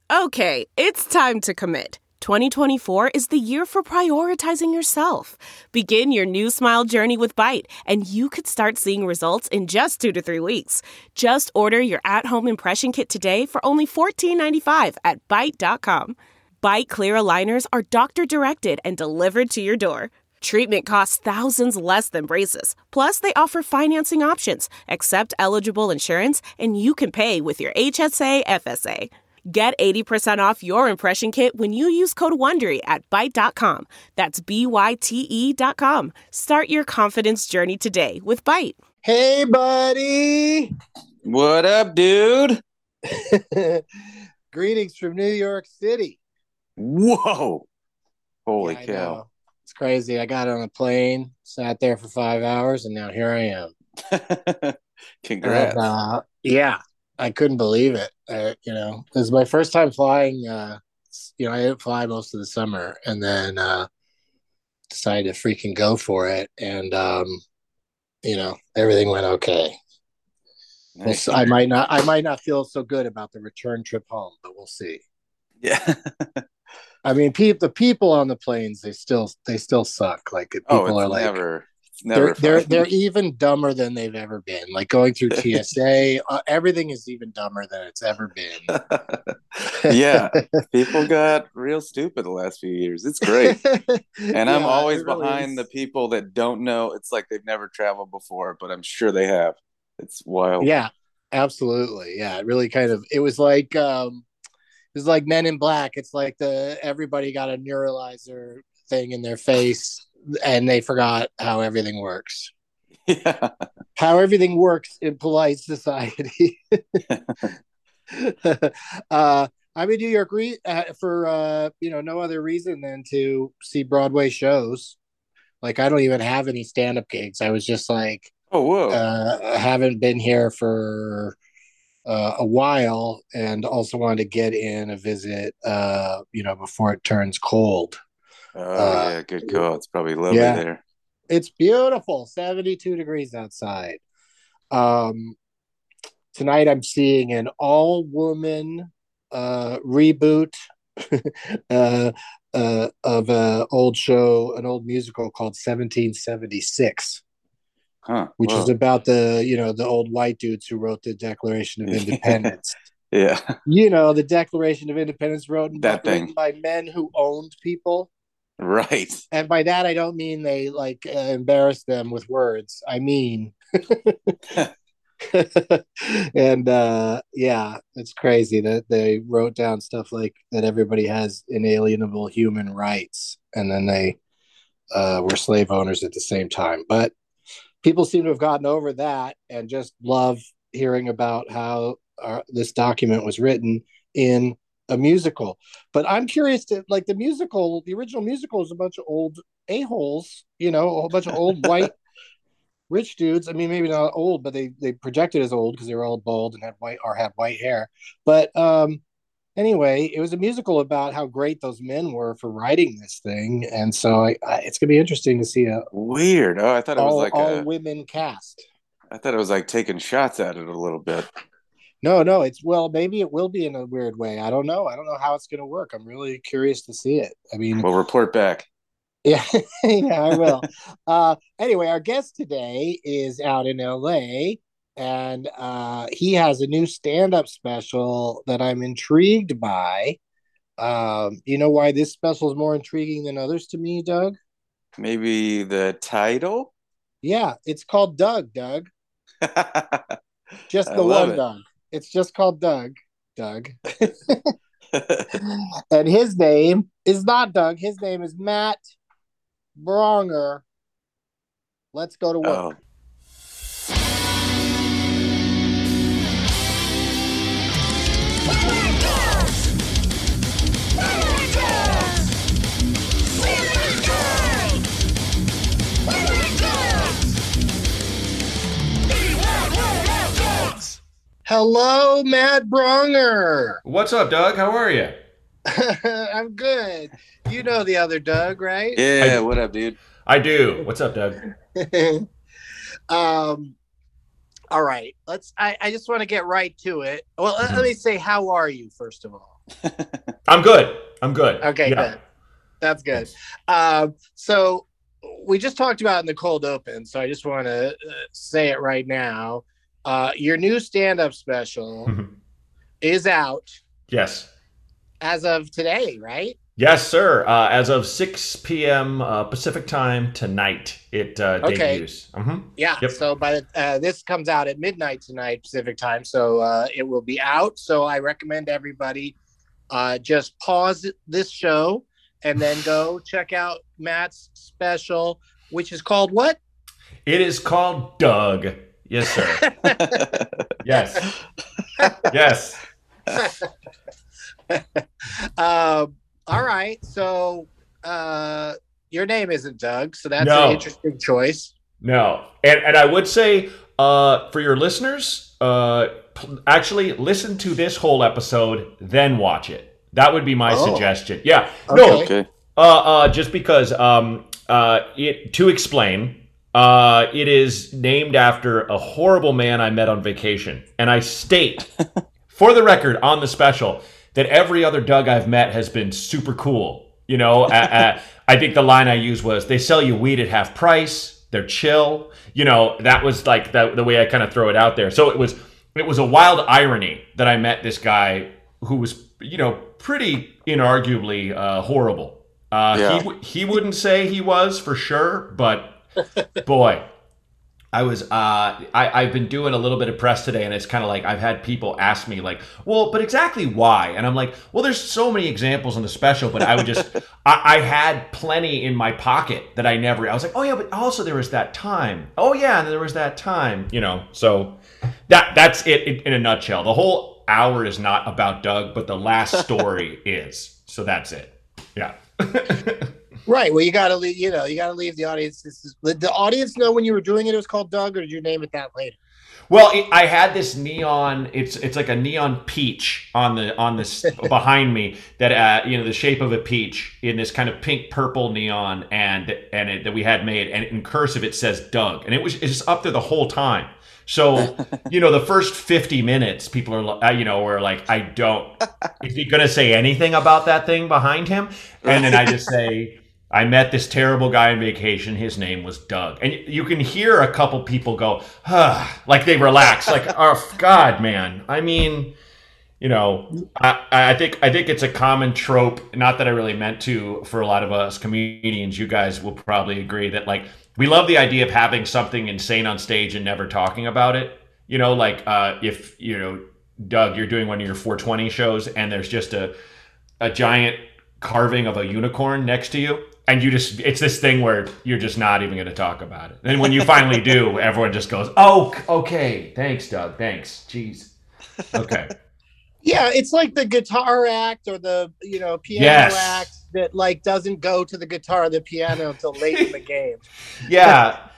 Okay, it's time to commit. 2024 is the year for prioritizing yourself. Begin your new smile journey with Byte, and you could start seeing results in just 2 to 3 weeks. Just order your at-home impression kit today for only $14.95 at Byte.com. Byte Clear aligners are doctor-directed and delivered to your door. Treatment costs thousands less than braces. Plus, they offer financing options, accept eligible insurance, and you can pay with your HSA FSA. Get 80% off your impression kit when you use code WONDERY at Byte.com. That's BYTE.com. Start your confidence journey today with Byte. Hey, buddy. What up, dude? Greetings from New York City. Whoa. Holy I cow. know. It's crazy. I got on a plane, sat there for 5 hours, and now here I am. Congrats. And, yeah, I couldn't believe it. It was my first time flying. I didn't fly most of the summer, and then decided to freaking go for it. And, everything went okay. Nice. I might not feel so good about the return trip home, but we'll see. Yeah. I mean, the people on the planes, they still suck. Like people are like never they're even dumber than they've ever been. Like going through TSA, everything is even dumber than it's ever been. Yeah, people got real stupid the last few years. It's great, and I'm always behind the people that don't know. It's like they've never traveled before, but I'm sure they have. It's wild. Yeah, absolutely. Yeah, it really it was like Men in Black. It's like everybody got a neuralizer thing in their face and they forgot how everything works. Yeah. How everything works in polite society. I'm in New York for no other reason than to see Broadway shows. Like I don't even have any stand-up gigs. I was just like, oh, whoa. I haven't been here for a while, and also wanted to get in a visit, before it turns cold. Oh, yeah, good call. It's probably lovely there. It's beautiful, 72 degrees outside. Tonight I'm seeing an all-woman reboot of an old show, an old musical called 1776. Which is about the old white dudes who wrote the Declaration of Independence. Yeah. The Declaration of Independence written by men who owned people. Right. And by that, I don't mean they embarrassed them with words. I mean, and it's crazy that they wrote down stuff like that everybody has inalienable human rights. And then they were slave owners at the same time. But people seem to have gotten over that and just love hearing about how this document was written in a musical. But I'm curious to the original musical is a bunch of old a-holes, a whole bunch of old white rich dudes. I mean, maybe not old, but they projected as old because they were all bald and had white hair. But anyway, it was a musical about how great those men were for writing this thing, and so it's gonna be interesting to see a weird. Oh, I thought it was like all women cast. I thought it was like taking shots at it a little bit. No, maybe it will be in a weird way. I don't know. I don't know how it's gonna work. I'm really curious to see it. I mean, we'll report back. Yeah, yeah, I will. Anyway, our guest today is out in LA. And he has a new stand-up special that I'm intrigued by. You know why this special is more intriguing than others to me, Doug? Maybe the title? Yeah, it's called Doug. Just the one Doug. It's just called Doug. And his name is not Doug. His name is Matt Braunger. Let's go to work. Oh. Hello, Matt Braunger. What's up, Doug? How are you? I'm good. You know the other Doug, right? Yeah, what up, dude? I do. What's up, Doug? All right. I just want to get right to it. Well, let me say, how are you, first of all? I'm good. Okay, Yeah. good. That's good. So we just talked about in the cold open, so I just want to say it right now. Your new stand-up special is out. Yes. As of today, right? Yes, sir. As of 6 p.m. Pacific time tonight, it debuts. Yeah. Yep. So by this comes out at midnight tonight Pacific time, so it will be out. So I recommend everybody just pause this show and then go check out Matt's special, which is called what? It is called Doug. Yes, sir. Yes. Yes. All right. So your name isn't Doug, so that's No. an interesting choice. No. And I would say for your listeners, actually listen to this whole episode, then watch it. That would be my suggestion. Yeah. Okay. No. Just because to explain, it is named after a horrible man I met on vacation. And I state, for the record, on the special, that every other Doug I've met has been super cool. You know, I think the line I used was, they sell you weed at half price. They're chill. You know, that was like the way I kind of throw it out there. So it was a wild irony that I met this guy who was, you know, pretty inarguably horrible. He wouldn't say he was for sure, but boy, I was I've been doing a little bit of press today, and it's kind of like I've had people ask me like, well, but exactly why? And I'm like, well, there's so many examples in the special, but I would just I had plenty in my pocket that I was like, oh yeah, but also there was that time. Oh yeah, and there was that time, you know. So that's it in a nutshell. The whole hour is not about Doug, but the last story is. So that's it. Yeah. Right. Well, you got to leave. You got to leave the audience. The audience know when you were doing it. It was called Doug, or did you name it that later? Well, I had this neon. It's like a neon peach on this behind me that the shape of a peach in this kind of pink purple neon, that we had made, and in cursive it says Doug, and it's just up there the whole time. So, the first 50 minutes, people are, were like, is he going to say anything about that thing behind him? And then I just say, I met this terrible guy on vacation. His name was Doug. And you can hear a couple people go, like they relax, like, oh, God, man. I mean, I think it's a common trope, not that I really meant to for a lot of us comedians. You guys will probably agree that, like, we love the idea of having something insane on stage and never talking about it. If, Doug, you're doing one of your 420 shows and there's just a giant carving of a unicorn next to you. And it's this thing where you're just not even going to talk about it. And when you finally do, everyone just goes, oh, okay. Thanks, Doug. Thanks. Jeez. Okay. Yeah, it's like the guitar act or the piano act that like doesn't go to the guitar or the piano until late in the game. Yeah,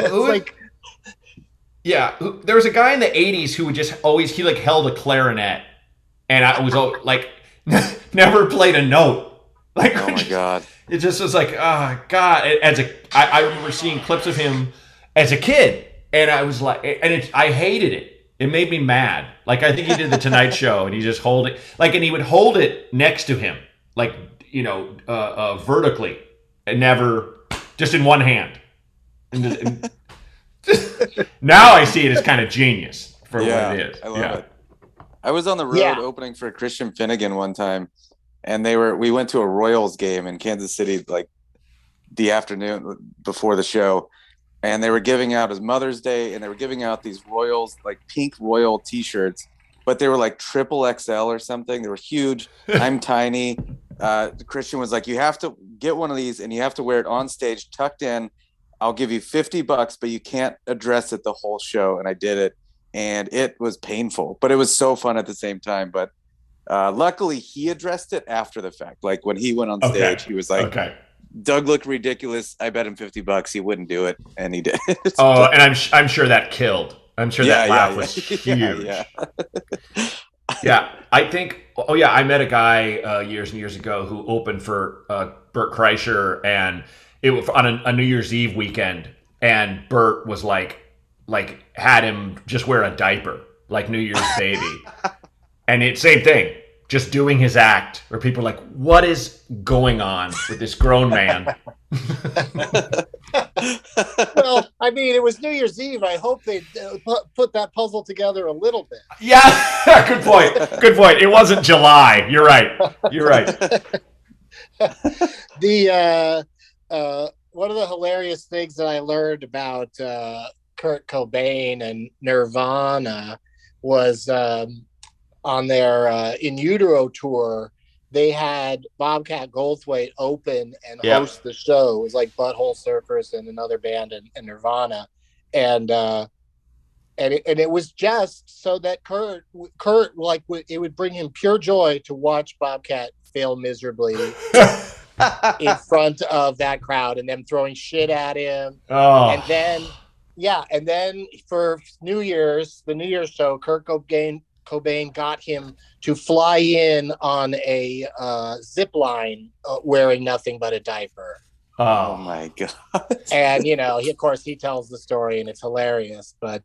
there was a guy in the '80s who would just always he held a clarinet, and I was like never played a note. Like, oh my God, it just was like, oh God. I remember seeing clips of him as a kid, and I was like, I hated it. It made me mad. Like, I think he did the Tonight Show, and he just hold it, like, and he would hold it next to him, like, vertically, and never just in one hand. And now I see it as kind of genius for what it is. I love it. I was on the road opening for Christian Finnegan one time, and we went to a Royals game in Kansas City, like the afternoon before the show. And they were giving out as Mother's Day, and they were giving out these Royals, like pink Royal t-shirts, but they were like triple XL or something. They were huge. I'm tiny. Christian was like, you have to get one of these and you have to wear it on stage tucked in. I'll give you $50, but you can't address it the whole show. And I did it, and it was painful, but it was so fun at the same time. But luckily he addressed it after the fact. Like when he went on stage, he was like, okay. Doug looked ridiculous. I bet him $50 he wouldn't do it, and he did. Oh, and I'm sure that killed. I'm sure that laugh was huge. Yeah, I think. Oh yeah, I met a guy years and years ago who opened for Bert Kreischer, and it was on a New Year's Eve weekend, and Bert was like had him just wear a diaper like New Year's baby, and same thing. just doing his act, where people are like, what is going on with this grown man? Well, I mean, it was New Year's Eve. I hope they put that puzzle together a little bit. Yeah, good point. Good point. It wasn't July. You're right. You're right. The one of the hilarious things that I learned about Kurt Cobain and Nirvana was on their In Utero tour. They had Bobcat Goldthwait open and host the show. It was like Butthole Surfers and another band and Nirvana, and it was just so that Kurt like it would bring him pure joy to watch Bobcat fail miserably in front of that crowd and them throwing shit at him. Oh. And then for New Year's, the New Year's show, Kurt Cobain got him to fly in on a zip line wearing nothing but a diaper. Oh my God. And, of course, he tells the story and it's hilarious, but,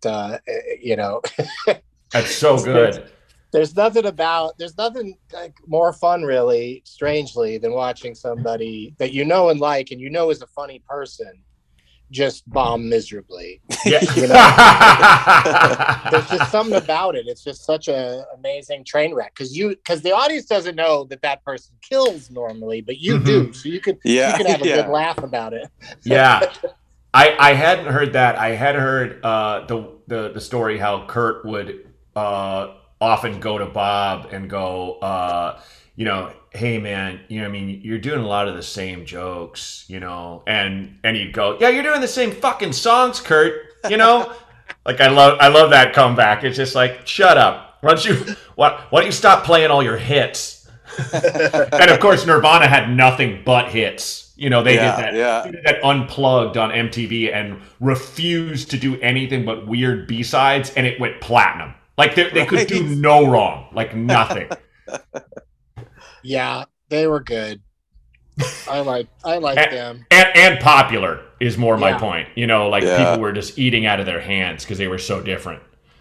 That's so good. There's nothing like more fun, really, strangely, than watching somebody that you know and like, and is a funny person, just bomb miserably. Yeah. There's just something about it. It's just such an amazing train wreck because the audience doesn't know that person kills normally, but you do, so you can have a good laugh about it. Yeah. I hadn't heard that. I had heard the story how Kurt would often go to Bob and go, hey man, you're doing a lot of the same jokes, and he'd go, yeah, you're doing the same fucking songs, Kurt, like I love that comeback. It's just like, shut up. Why don't you stop playing all your hits? And of course, Nirvana had nothing but hits. They did that Unplugged on MTV and refused to do anything but weird B-sides, and it went platinum. Like they could do no wrong, like nothing. Yeah, they were good. I like them. And popular is more my point. People were just eating out of their hands because they were so different.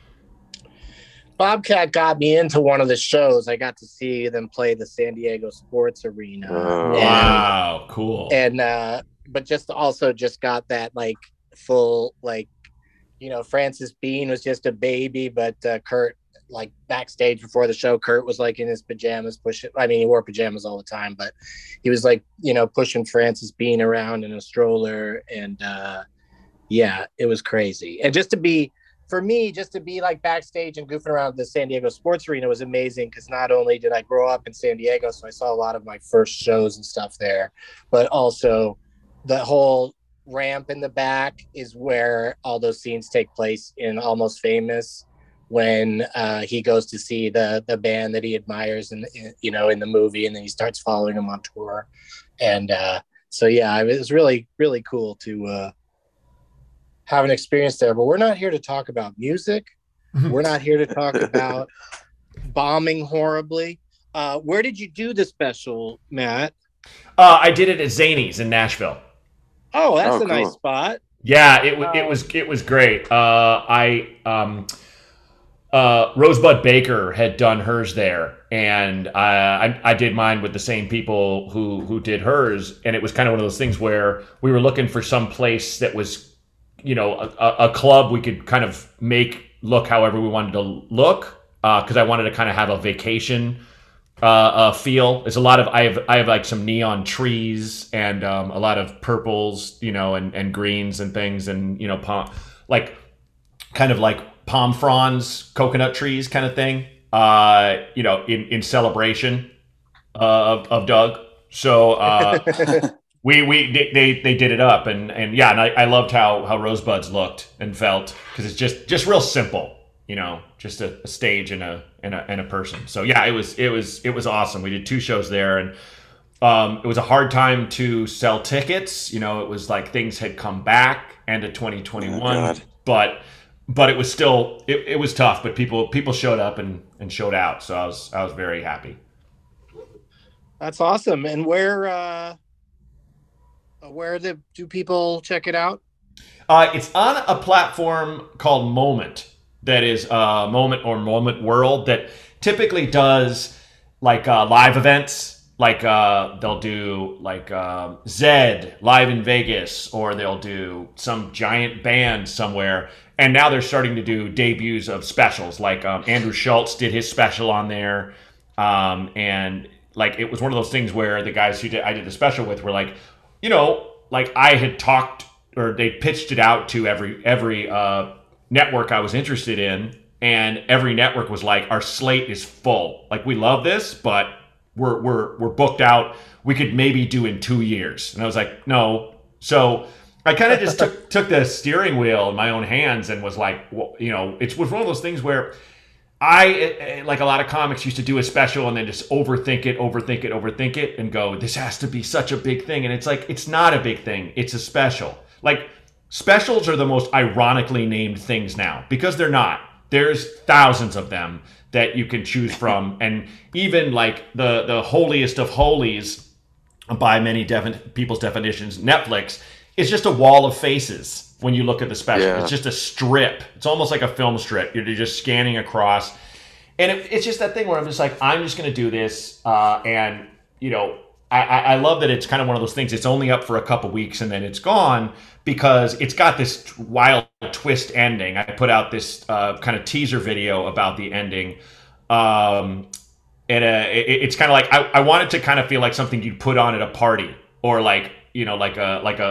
Bobcat got me into one of the shows. I got to see them play the San Diego Sports Arena. Oh. Wow, cool. And but just got that like full like, Francis Bean was just a baby, but Kurt, like backstage before the show, Kurt was like in his pajamas he wore pajamas all the time, but he was like, pushing Francis Bean around in a stroller, and it was crazy. And just to be like backstage and goofing around the San Diego Sports Arena was amazing, because not only did I grow up in San Diego, so I saw a lot of my first shows and stuff there, but also the whole ramp in the back is where all those scenes take place in Almost Famous, when he goes to see the band that he admires in the movie, and then he starts following them on tour. And it was really, really cool to have an experience there. But we're not here to talk about music. We're not here to talk about bombing horribly. Where did you do the special, Matt? I did it at Zanies in Nashville. Oh, that's a cool. nice spot. Yeah, it was great. Rosebud Baker had done hers there, and I did mine with the same people who did hers, and it was kind of one of those things where we were looking for some place that was, a club we could kind of make look however we wanted to look, because I wanted to kind of have a vacation feel. It's a lot of I have like some neon trees and a lot of purples, and greens and things, and palm fronds, coconut trees kind of thing, in celebration of Doug. So they did it up, and I loved how Rosebuds looked and felt, because it's just real simple, just a stage and a person. So yeah, it was awesome. We did 2 shows there, and it was a hard time to sell tickets. It was like things had come back end of 2021, but it was still it was tough. But people showed up and showed out, so I was very happy. That's awesome. And where do people check it out? It's on a platform called Moment, that is Moment or Moment World, that typically does live events. Like they'll do like Zed live in Vegas, or they'll do some giant band somewhere. And now they're starting to do debuts of specials. Like Andrew Schultz did his special on there, and like it was one of those things where the guys who I did the special with were like, you know, like I had talked, or they pitched it out to every network I was interested in, and every network was like, our slate is full. Like, we love this, but we're booked out. We could maybe do in 2 years. And I was like, no. So I kind of just took the steering wheel in my own hands and was like, well, you know, it was one of those things where I, like a lot of comics, used to do a special and then just overthink it and go, this has to be such a big thing. And it's like, it's not a big thing. It's a special. Like, specials are the most ironically named things now, because they're not. There's thousands of them that you can choose from. And even like the holiest of holies, by many people's definitions, Netflix, is just a wall of faces when you look at the special. Yeah. It's just a strip. It's almost like a film strip. You're just scanning across. And it's just that thing where I'm just like, I'm just going to do this. And, you know, I love that it's kind of one of those things. It's only up for a couple weeks and then it's gone, because it's got this wild twist ending. I put out this kind of teaser video about the ending. And it's kind of like, I want it to kind of feel like something you'd put on at a party, or like, you know, like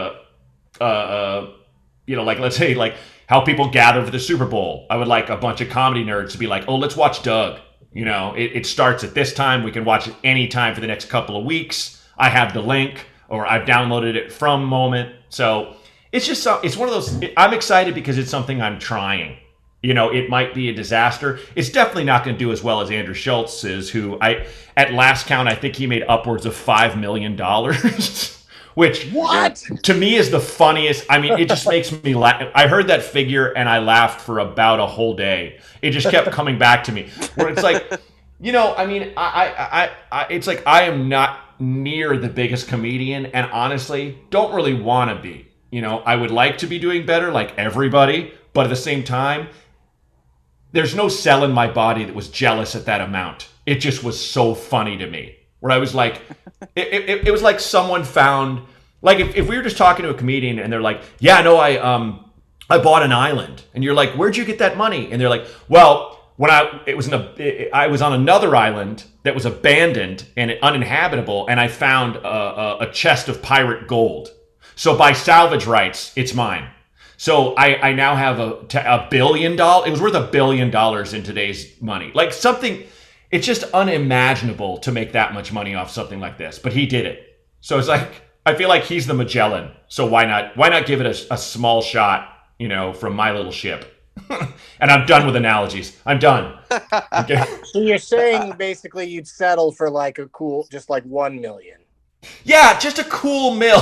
you know, like, let's say like how people gather for the Super Bowl. I would like a bunch of comedy nerds to be like, oh, let's watch Doug. You know, it starts at this time. We can watch it anytime for the next couple of weeks. I have the link, or I've downloaded it from Moment. So it's just, it's one of those, I'm excited because it's something I'm trying. You know, it might be a disaster. It's definitely not going to do as well as Andrew Schultz is, who at last count, I think he made upwards of $5 million. Which, what? To me, is the funniest. I mean, it just makes me laugh. I heard that figure and I laughed for about a whole day. It just kept coming back to me. Where it's like, you know, I mean, it's like I am not near the biggest comedian, and honestly, don't really want to be. You know, I would like to be doing better, like everybody, but at the same time, there's no cell in my body that was jealous at that amount. It just was so funny to me. Where I was like, it was like someone found, like if we were just talking to a comedian and they're like, yeah, no, I bought an island, and you're like, where'd you get that money? And they're like, well, when I was on another island that was abandoned and uninhabitable, and I found a chest of pirate gold. So by salvage rights, it's mine. So I now have a $1 billion. It was worth $1 billion in today's money. Like something. It's just unimaginable to make that much money off something like this, but he did it. So it's like, I feel like he's the Magellan. So why not give it a small shot, you know, from my little ship? And I'm done with analogies. I'm done. Okay. So you're saying basically you'd settle for like a cool, just like 1 million. Yeah, just a cool mill.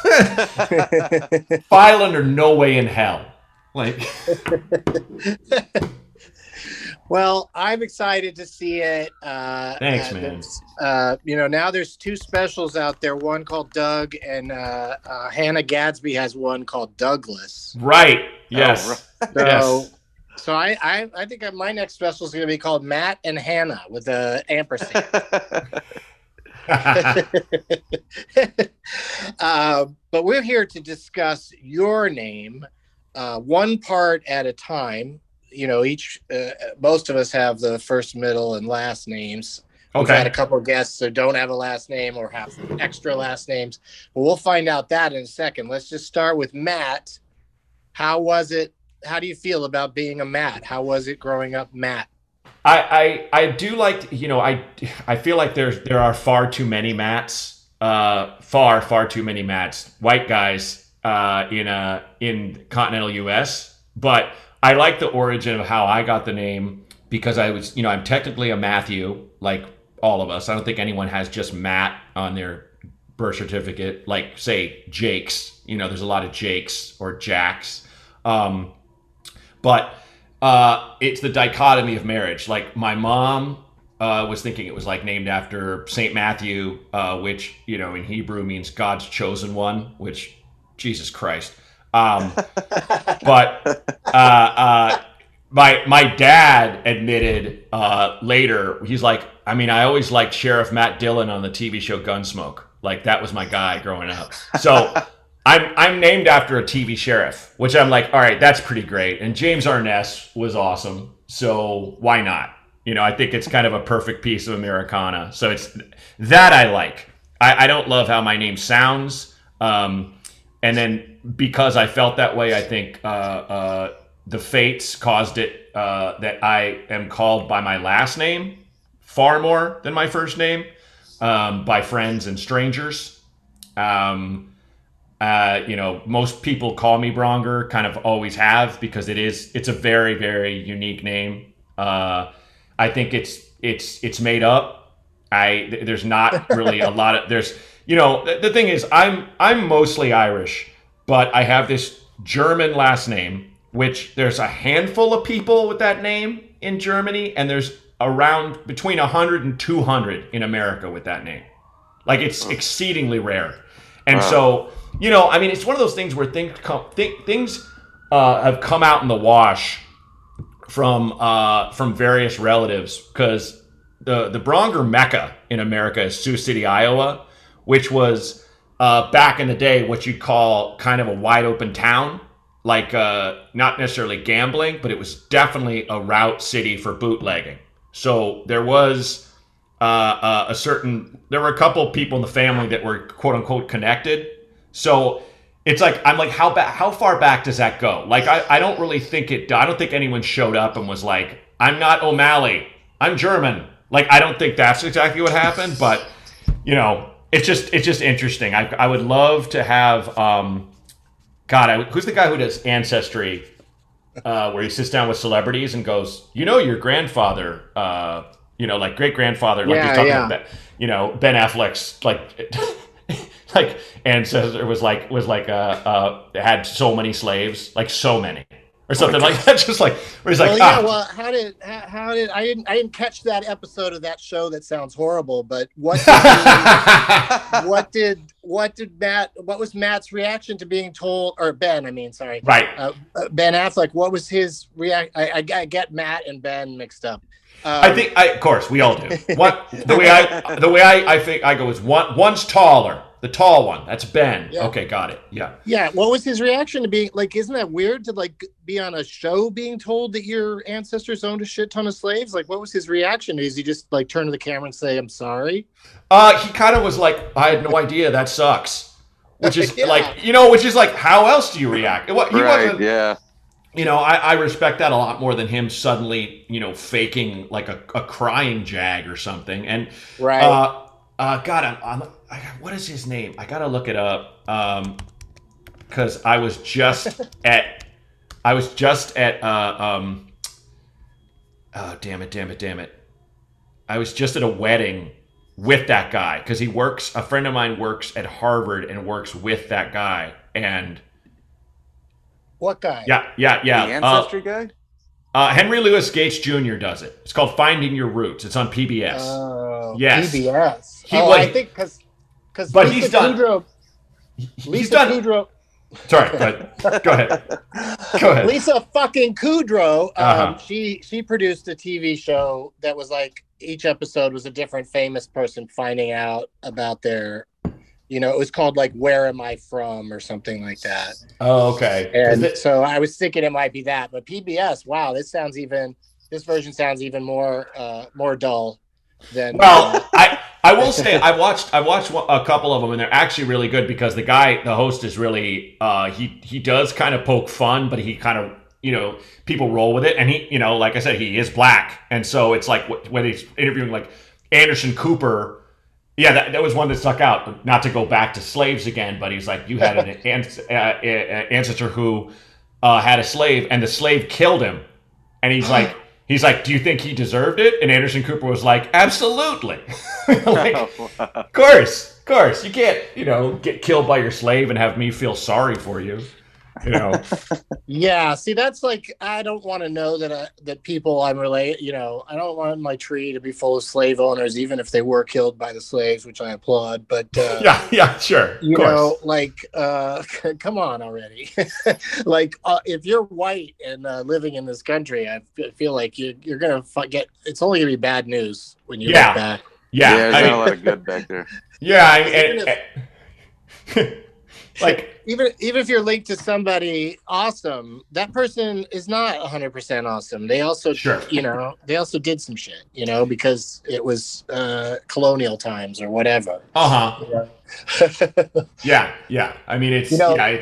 File under no way in hell. Like. Well, I'm excited to see it. Thanks, man. You know, now there's 2 specials out there. One called Doug, and Hannah Gadsby has one called Douglas. Right. Yes. Oh, right. So I think my next special is going to be called Matt and Hannah with a ampersand. But we're here to discuss your name, one part at a time. You know, most of us have the first, middle, and last names. Okay. We've had a couple of guests that don't have a last name or have extra last names. But we'll find out that in a second. Let's just start with Matt. How was it? How do you feel about being a Matt? How was it growing up, Matt? I do like, you know, I feel like there are far too many Matts, far too many Matts, white guys in continental U.S. But I like the origin of how I got the name, because I was, you know, I'm technically a Matthew, like all of us. I don't think anyone has just Matt on their birth certificate, like say Jakes. You know, there's a lot of Jakes or Jacks. But it's the dichotomy of marriage. Like my mom was thinking it was like named after St. Matthew, which, you know, in Hebrew means God's chosen one, which, Jesus Christ. But my dad admitted later, he's like, I mean, I always liked Sheriff Matt Dillon on the TV show Gunsmoke. Like, that was my guy growing up. So I'm named after a TV sheriff, which I'm like, all right, that's pretty great. And James Arness was awesome, so why not? You know, I think it's kind of a perfect piece of Americana. So it's that I like. I don't love how my name sounds. And then because I felt that way, I think the fates caused it that I am called by my last name far more than my first name by friends and strangers. You know, most people call me Bronger, kind of always have, because it's a very, very unique name. I think it's made up. There's not really a lot of you know, the thing is I'm mostly Irish, but I have this German last name, which there's a handful of people with that name in Germany, and there's around between 100 and 200 in America with that name. Like, it's exceedingly rare. And so, you know, I mean, it's one of those things where things have come out in the wash from various relatives, because the Bronger Mecca in America is Sioux City, Iowa, which was back in the day what you'd call kind of a wide open town, like not necessarily gambling, but it was definitely a route city for bootlegging. So there was there were a couple of people in the family that were quote unquote connected. So it's like, I'm like, how far back does that go? Like, I don't really think I don't think anyone showed up and was like, I'm not O'Malley, I'm German. Like, I don't think that's exactly what happened, but you know, it's just interesting. I would love to have, who's the guy who does Ancestry, where he sits down with celebrities and goes, you know, your grandfather, you know, like great grandfather, like he's talking about, you know, Ben Affleck's like, like ancestor was like had so many slaves, like so many, or something like that. Just like where he's like, well, how did I didn't catch that episode of that show. That sounds horrible. But what was Matt's reaction to being told, or Ben? I mean, sorry, right? Ben Affleck. What was his react? I get Matt and Ben mixed up. I think, of course, we all do. The way I think I go is one's taller. The tall one, that's Ben. Yeah. Okay, got it. Yeah. Yeah. What was his reaction to being like? Isn't that weird to like be on a show being told that your ancestors owned a shit ton of slaves? Like, what was his reaction? Is he just like turn to the camera and say, "I'm sorry"? He kind of was like, "I had no idea. That sucks." Which is like, you know, which is like, how else do you react? He wasn't. Yeah. You know, I respect that a lot more than him suddenly, you know, faking like a crying jag or something. And right. God, what is his name? I gotta look it up. Because I was just at. Oh, damn it! I was just at a wedding with that guy, because a friend of mine works at Harvard and works with that guy. And what guy? Yeah. The Ancestry guy? Henry Louis Gates Jr. does it. It's called Finding Your Roots. It's on PBS. Oh, yes. PBS. I think because but Lisa Kudrow, he's done. Kudrow. Sorry, go ahead. Lisa fucking Kudrow. She produced a TV show that was like, each episode was a different famous person finding out about their, you know, it was called like "Where Am I From" or something like that. Oh, okay. And so I was thinking it might be that, but PBS. Wow, this version sounds even more dull than. Well, I will say I watched a couple of them, and they're actually really good, because the host is really he does kind of poke fun, but he kind of, you know, people roll with it, and he, you know, like I said, he is black, and so it's like when he's interviewing like Anderson Cooper. Yeah, that was one that stuck out. Not to go back to slaves again, but he's like, you had an ancestor who had a slave, and the slave killed him, and he's like, do you think he deserved it? And Anderson Cooper was like, absolutely. Like, of course, you can't, you know, get killed by your slave and have me feel sorry for you. You know. Yeah, see, that's like I don't want to know that people I'm related. I don't want my tree to be full of slave owners, even if they were killed by the slaves, which I applaud. But yeah, sure, of course. Come on already. If you're white and living in this country, I feel like you're gonna get. It's only gonna be bad news when you look back. Yeah, there's not a lot of good back there. Yeah, like even if you're linked to somebody awesome, that person is not 100% awesome. They also, they also did some shit, because it was colonial times or whatever. Yeah. I mean, it's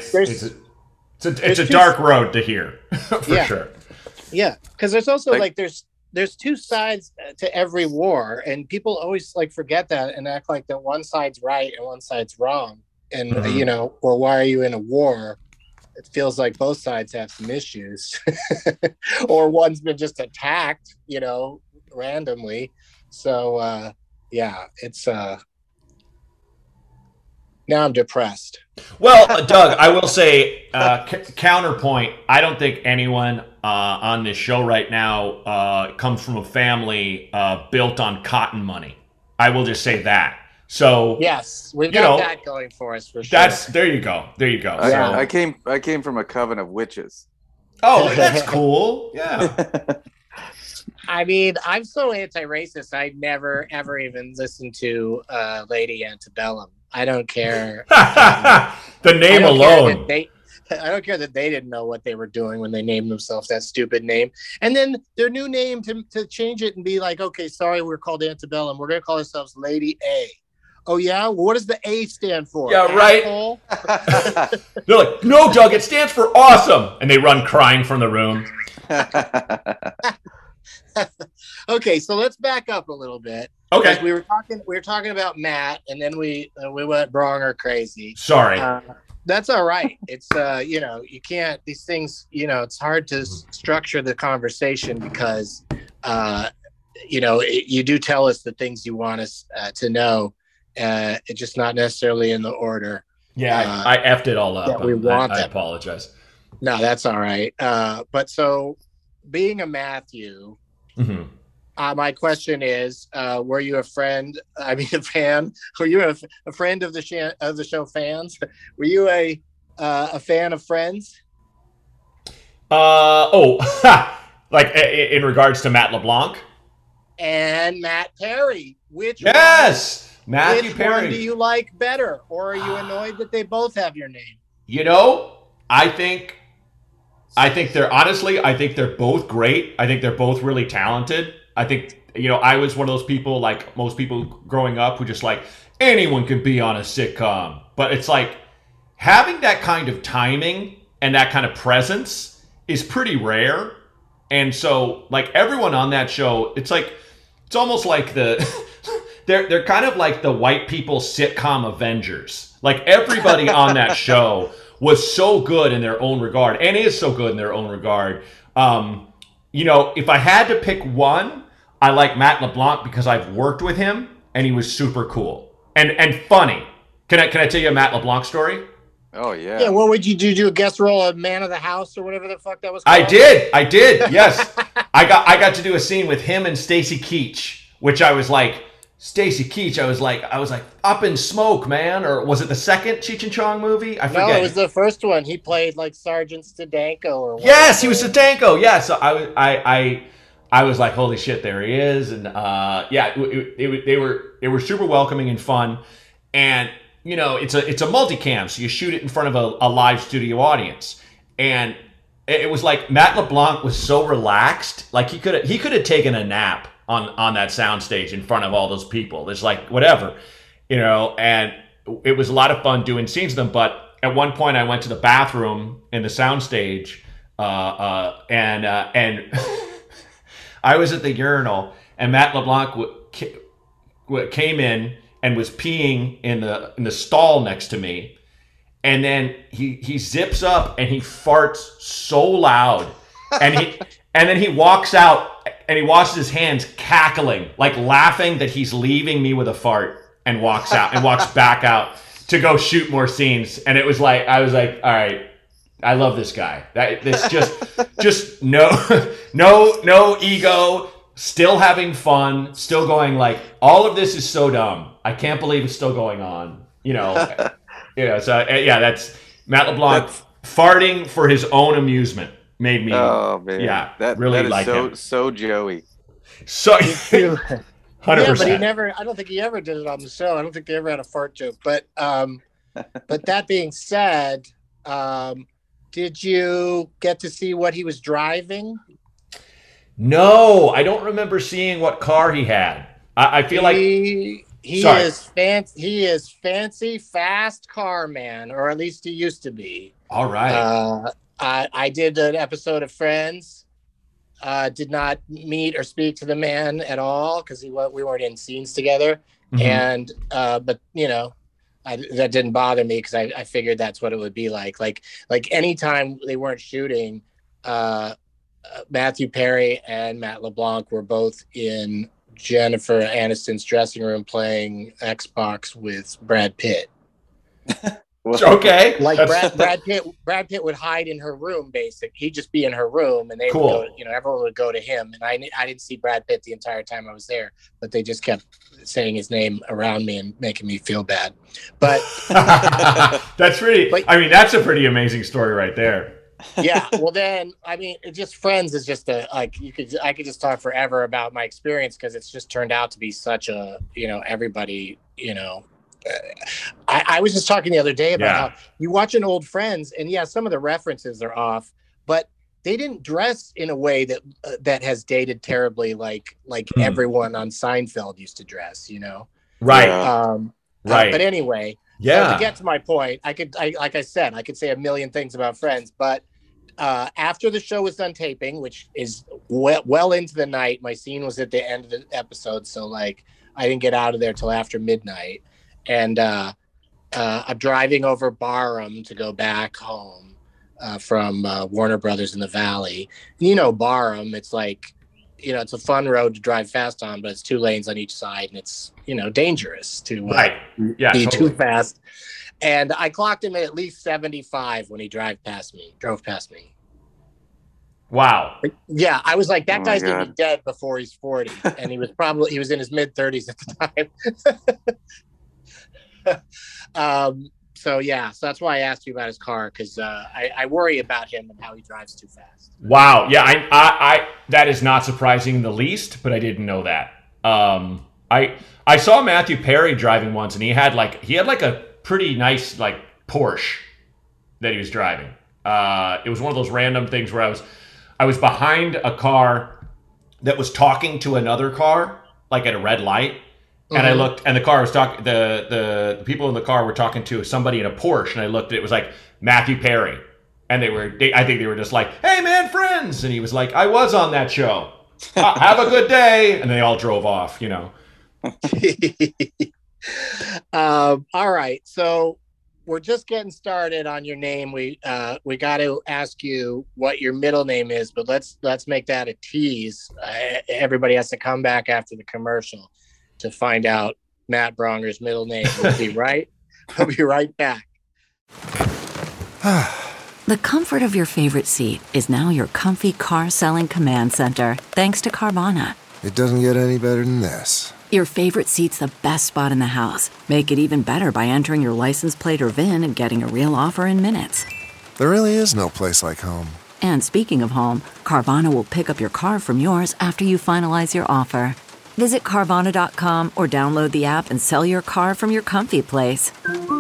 a dark road to hear for sure. Yeah, because there's also there's two sides to every war, and people always forget that and act like that one side's right and one side's wrong. And, well, why are you in a war? It feels like both sides have some issues. Or one's been just attacked, randomly. So, it's... Now I'm depressed. Well, Doug, I will say, counterpoint, I don't think anyone on this show right now comes from a family built on cotton money. I will just say that. So yes, we've got that going for us for sure. There you go. I came from a coven of witches. Oh, that's cool. Yeah. I mean, I'm so anti-racist. I never ever even listened to Lady Antebellum. I don't care. The name alone. I don't care that they didn't know what they were doing when they named themselves that stupid name. And then their new name to change it and be like, okay, sorry, we're called Antebellum. We're going to call ourselves Lady A. Oh, yeah? Well, what does the A stand for? Yeah, right. They're like, no, Doug, it stands for awesome. And they run crying from the room. Okay, so let's back up a little bit. Okay. We were talking about Matt, and then we went wrong or crazy. Sorry. That's all right. It's you can't, these things, it's hard to structure the conversation because you do tell us the things you want us to know. It's just not necessarily in the order. Yeah, I effed it all up. I apologize. No, that's all right. But so being a Matthew, my question is, were you a fan? Were you a friend of the show fans? Were you a fan of Friends? Like in regards to Matt LeBlanc and Matt Perry. Which Matthew Perry. One do you like better, or are you annoyed that they both have your name? I think they're both great. I think they're both really talented. I think, I was one of those people, like most people growing up, who just like, anyone could be on a sitcom. But it's like, having that kind of timing and that kind of presence is pretty rare. And so, like, everyone on that show, it's almost like they're kind of like the white people sitcom Avengers. Like, everybody on that show was so good in their own regard, and is so good in their own regard. If I had to pick one, I like Matt LeBlanc because I've worked with him, and he was super cool and funny. Can I tell you a Matt LeBlanc story? Oh yeah. Yeah. What would you do? A guest role of Man of the House or whatever the fuck that was called? I did. Yes. I got to do a scene with him and Stacy Keach, which I was like, Stacy Keach, I was like, Up in Smoke, man. Or was it the second Cheech and Chong movie? I forget. No, it was the first one. He played like Sergeant Stadenko or whatever. Yes, he was Stadenko. Yeah, so I was like, holy shit, there he is. And they were super welcoming and fun. And it's a multicam, so you shoot it in front of a live studio audience. And it was like Matt LeBlanc was so relaxed, like he could have taken a nap on that soundstage in front of all those people. It's like, whatever, and it was a lot of fun doing scenes with them. But at one point I went to the bathroom in the soundstage, and I was at the urinal, and Matt LeBlanc came in and was peeing in the stall next to me. And then he zips up and he farts so loud. And then he walks out and he washes his hands, cackling, like laughing that he's leaving me with a fart, and walks out and walks back out to go shoot more scenes. And it was like, I was like, all right, I love this guy. This just no ego, still having fun, still going like, all of this is so dumb. I can't believe it's still going on. So yeah, that's Matt LeBlanc farting for his own amusement made me. Oh man, yeah, that really is like him. So Joey. So 100%. Yeah, but he never. I don't think he ever did it on the show. I don't think they ever had a fart joke. But that being said, did you get to see what he was driving? No, I don't remember seeing what car he had. I feel like he is fancy. He is fancy, fast car man, or at least he used to be. All right. I did an episode of Friends. Did not meet or speak to the man at all because we weren't in scenes together. Mm-hmm. And but that didn't bother me because I figured that's what it would be like. Like anytime they weren't shooting, Matthew Perry and Matt LeBlanc were both in Jennifer Aniston's dressing room playing Xbox with Brad Pitt. Okay. Like Brad Pitt would hide in her room, basically. He'd just be in her room and they would go, everyone would go to him. And I didn't see Brad Pitt the entire time I was there, but they just kept saying his name around me and making me feel bad. But that's that's a pretty amazing story right there. Yeah. Well, then, it just Friends is just I could just talk forever about my experience because it's just turned out to be such a, everybody, I was just talking the other day about how you watch an old Friends and some of the references are off, but they didn't dress in a way that has dated terribly like everyone on Seinfeld used to dress, Right. Right. But anyway, to get to my point, like I said, I could say a million things about Friends, but after the show was done taping, which is well into the night, my scene was at the end of the episode, so I didn't get out of there till after midnight. And I'm driving over Barham to go back home from Warner Brothers in the Valley. And Barham, it's it's a fun road to drive fast on, but it's 2 lanes on each side, and it's dangerous to be too fast. And I clocked him at least 75 when he drove past me. Wow. Yeah, I was like, that guy's gonna be dead before he's 40, and he was in his mid-30s at the time. So that's why I asked you about his car, because I worry about him and how he drives too fast. Wow. Yeah, I that is not surprising in the least, but I didn't know that. I saw Matthew Perry driving once, and he had a pretty nice Porsche that he was driving. It was one of those random things where I was behind a car that was talking to another car at a red light. And I looked, and the car was talking. The people in the car were talking to somebody in a Porsche, and I looked, and it was Matthew Perry, and I think they were just like, "Hey, man, Friends," and he was like, "I was on that show. Have a good day," and they all drove off. All right, so we're just getting started on your name. We got to ask you what your middle name is, but let's make that a tease. Everybody has to come back after the commercial to find out Matt Bronger's middle name. We'll be right back. The comfort of your favorite seat is now your comfy car selling command center, thanks to Carvana. It doesn't get any better than this. Your favorite seat's the best spot in the house. Make it even better by entering your license plate or VIN and getting a real offer in minutes. There really is no place like home. And speaking of home, Carvana will pick up your car from yours after you finalize your offer. Visit Carvana.com or download the app and sell your car from your comfy place.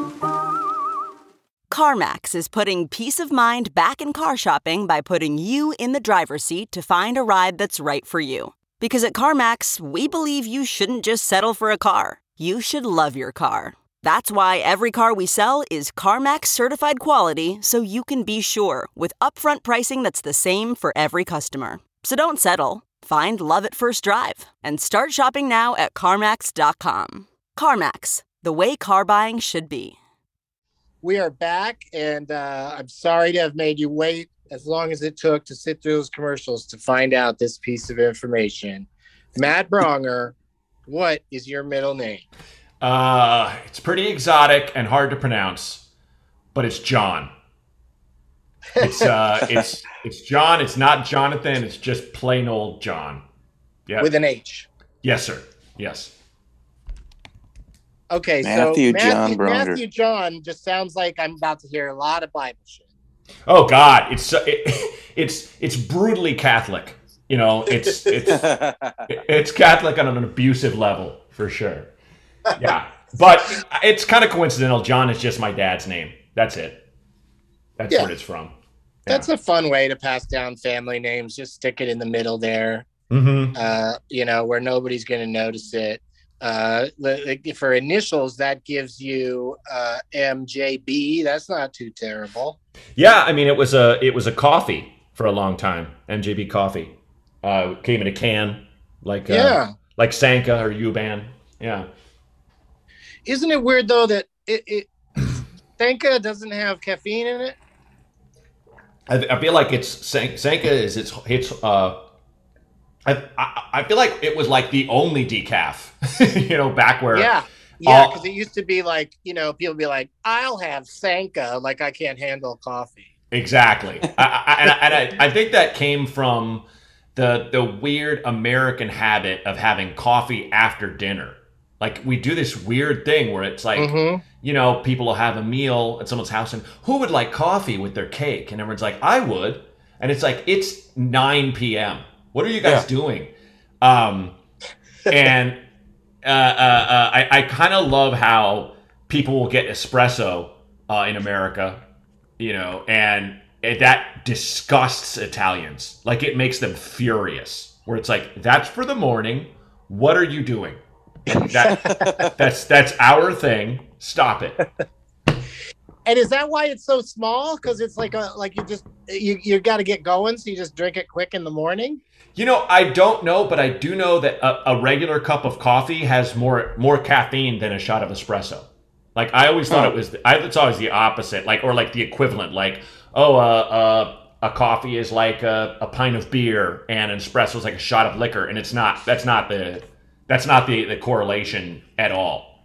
CarMax is putting peace of mind back in car shopping by putting you in the driver's seat to find a ride that's right for you. Because at CarMax, we believe you shouldn't just settle for a car. You should love your car. That's why every car we sell is CarMax certified quality, so you can be sure with upfront pricing that's the same for every customer. So don't settle. Find love at first drive and start shopping now at CarMax.com. CarMax, the way car buying should be. We are back, and I'm sorry to have made you wait as long as it took to sit through those commercials to find out this piece of information. Matt Bronger, what is your middle name? It's pretty exotic and hard to pronounce, but it's John. It's John. It's not Jonathan. It's just plain old John. Yeah. With an H. Yes, sir. Yes. Okay, Matthew so John Bronger. Matthew John just sounds like I'm about to hear a lot of Bible shit. Oh God, it's brutally Catholic. You know, it's Catholic on an abusive level for sure. Yeah, but it's kind of coincidental. John is just my dad's name. That's it. That's where it's from. Yeah. That's a fun way to pass down family names. Just stick it in the middle there. Mm-hmm. Where nobody's going to notice it. For initials, that gives you MJB. That's not too terrible. Yeah, I mean it was a coffee for a long time. MJB coffee came in a can, like Sanka or U-Ban. Yeah. Isn't it weird though that it Sanka doesn't have caffeine in it? I feel like it's Sanka is it's I feel like it was like the only decaf, back where. Yeah, because it used to be like, people be like, I'll have Sanka, like I can't handle coffee. Exactly. I think that came from the weird American habit of having coffee after dinner. Like we do this weird thing where it's like, people will have a meal at someone's house and who would like coffee with their cake? And everyone's like, I would. And it's like, it's 9 p.m. What are you guys doing? I kind of love how people will get espresso in America, and that disgusts Italians. Like it makes them furious. Where it's like, that's for the morning. What are you doing? That's our thing. Stop it. And is that why it's so small? Because it's like you got to get going, so you just drink it quick in the morning. I don't know, but I do know that a regular cup of coffee has more caffeine than a shot of espresso. Like I always thought it's always the opposite, or the equivalent. Like, a coffee is like a pint of beer, and an espresso is like a shot of liquor, and it's not. That's not the correlation at all.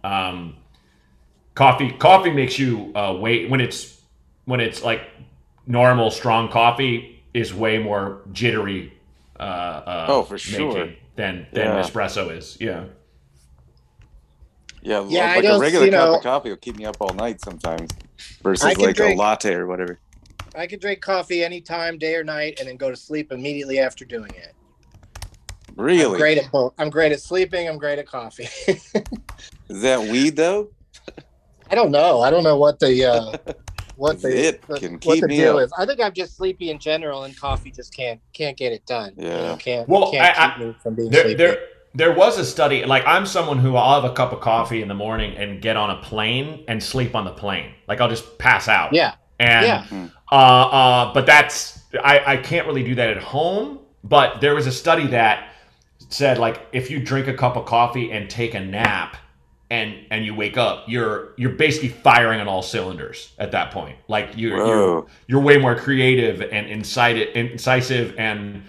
Coffee makes you wait when it's like normal strong coffee is way more jittery. For sure. Than espresso is. Yeah. Yeah, like a regular cup of coffee will keep me up all night sometimes versus a latte or whatever. I can drink coffee anytime, day or night, and then go to sleep immediately after doing it. Really? I'm great at both. I'm great at sleeping. I'm great at coffee. Is that weed though? I don't know. I don't know what the deal is. I think I'm just sleepy in general, and coffee just can't get it done. Yeah, can't keep me from being sleepy. There was a study. Like I'm someone who I'll have a cup of coffee in the morning and get on a plane and sleep on the plane. Like I'll just pass out. Yeah. And but that's I can't really do that at home. But there was a study that said like if you drink a cup of coffee and take a nap. And you wake up, you're basically firing on all cylinders at that point. Like you're way more creative and incisive and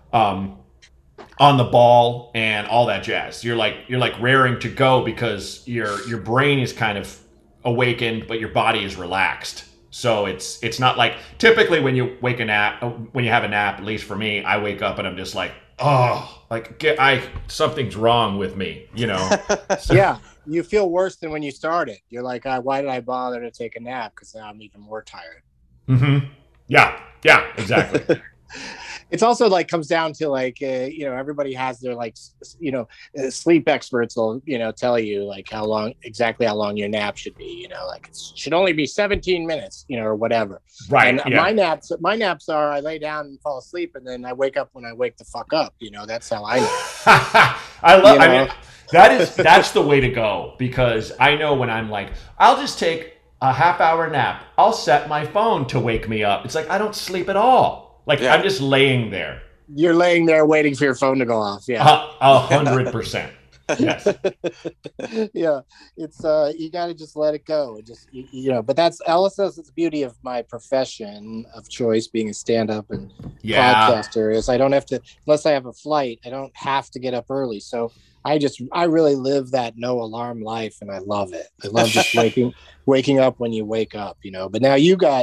on the ball and all that jazz. You're like raring to go because your brain is kind of awakened, but your body is relaxed. So it's not like typically when you have a nap, at least for me, I wake up and I'm just like, something's wrong with me, So, yeah. You feel worse than when you started. You're like, why did I bother to take a nap? Because now I'm even more tired. Mm-hmm. Yeah, exactly. It's also like comes down to like, everybody has their sleep experts will, tell you like how long your nap should be, like it should only be 17 minutes, or whatever. Right. And my naps are I lay down and fall asleep and then I wake up when I wake the fuck up. That's how I know. That's the way to go because I know when I'm like, I'll just take a half-hour nap. I'll set my phone to wake me up. It's like I don't sleep at all. I'm just laying there. You're laying there waiting for your phone to go off. Yeah. 100%. Yes. Yeah. It's you got to just let it go. But that's Ella says it's the beauty of my profession of choice being a stand-up and podcaster is I don't have to, unless I have a flight, I don't have to get up early. So I really live that no alarm life and I love it. I love just waking up when you wake up, But now you got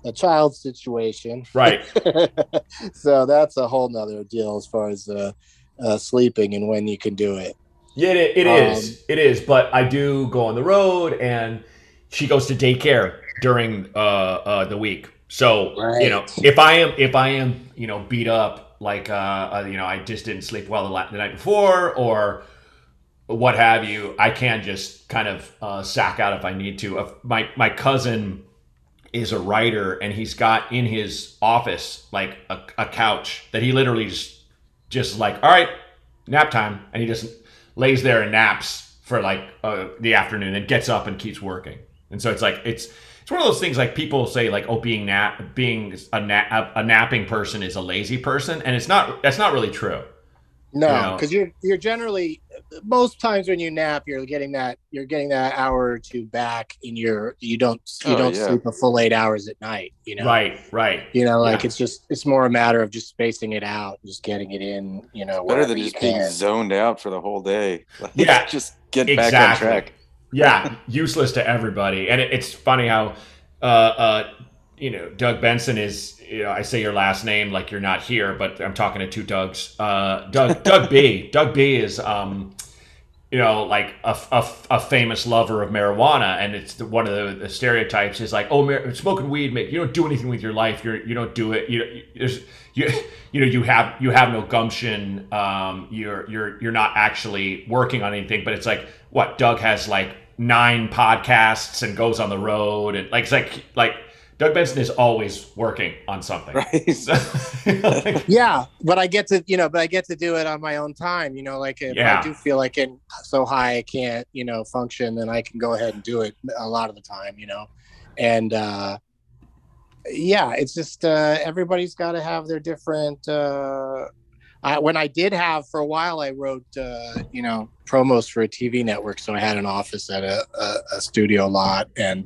child situation. Right. So that's a whole nother deal as far as sleeping and when you can do it. Yeah, it is. But I do go on the road, and she goes to daycare during the week. So Right. if I am beat up, like I just didn't sleep well the night before, or what have you, I can just kind of sack out if I need to. My cousin is a writer, and he's got in his office like a couch that he literally just like, all right, nap time, and he just lays there and naps for like the afternoon, and gets up and keeps working. And so it's like it's one of those things, like people say like, oh, being a napping person is a lazy person, and that's not really true. No, because you're generally, most times when you nap, you're getting that hour or two back in you don't sleep a full 8 hours at night, Right. It's more a matter of just spacing it out, just getting it in, better than just being zoned out for the whole day. Just get exactly. back on track. Yeah, useless to everybody. And it's funny how Doug Benson is, I say your last name like you're not here, but I'm talking to two Dougs. Doug B. Doug B is, like a famous lover of marijuana, and it's one of the stereotypes is like, oh, smoking weed, you don't do anything with your life. You don't do it. You have no gumption. You're not actually working on anything. But it's like, what, Doug has like 9 podcasts and goes on the road, and it's like Doug Benson is always working on something. Right. Yeah, but I get to do it on my own time. If I do feel like I'm so high I can't, function, then I can go ahead and do it a lot of the time. And it's just everybody's got to have their different. When I did have for a while, I wrote promos for a TV network, so I had an office at a studio lot, and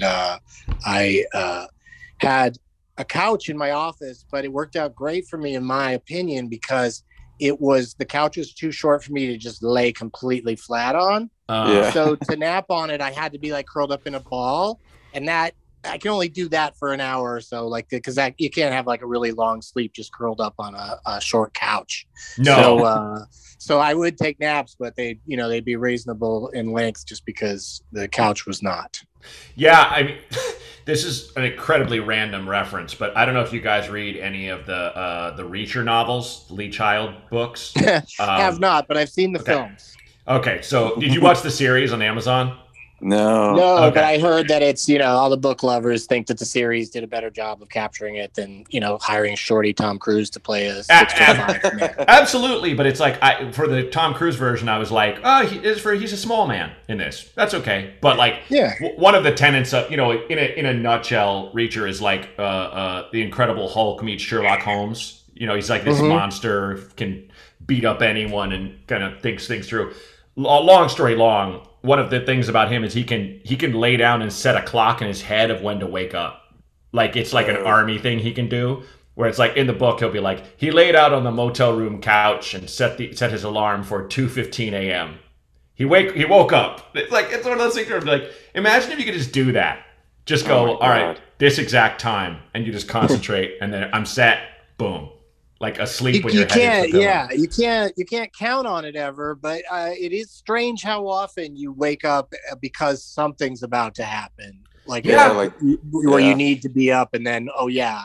I had a couch in my office, but it worked out great for me, in my opinion, because the couch was too short for me to just lay completely flat on. So to nap on it, I had to be like curled up in a ball, and that I can only do that for an hour or so, because you can't have like a really long sleep just curled up on a short couch. No. So I would take naps, but they'd be reasonable in length, just because the couch was not. Yeah, I mean, this is an incredibly random reference, but I don't know if you guys read any of the Reacher novels, Lee Child books. Have not, but I've seen the films. Okay, so did you watch the series on Amazon? No, okay. But I heard that it's, all the book lovers think that the series did a better job of capturing it than, hiring shorty Tom Cruise to play a 6'5" man. Absolutely, but it's like, for the Tom Cruise version, I was like, oh, he's a small man in this. That's okay. But one of the tenets of, in a nutshell, Reacher is like the Incredible Hulk meets Sherlock Holmes. He's like this monster, can beat up anyone and kind of thinks things through. Long story long, one of the things about him is he can lay down and set a clock in his head of when to wake up. Like, it's like an army thing he can do, where it's like in the book he'll be like, he laid out on the motel room couch and set his alarm for 2:15 a.m. He woke up. It's one of those things where like, imagine if you could just do that. Just go, all right, this exact time, and you just concentrate, and then I'm set. Boom. Like asleep when you're headed for the you can't count on it ever, but it is strange how often you wake up because something's about to happen. Where you need to be up, and then I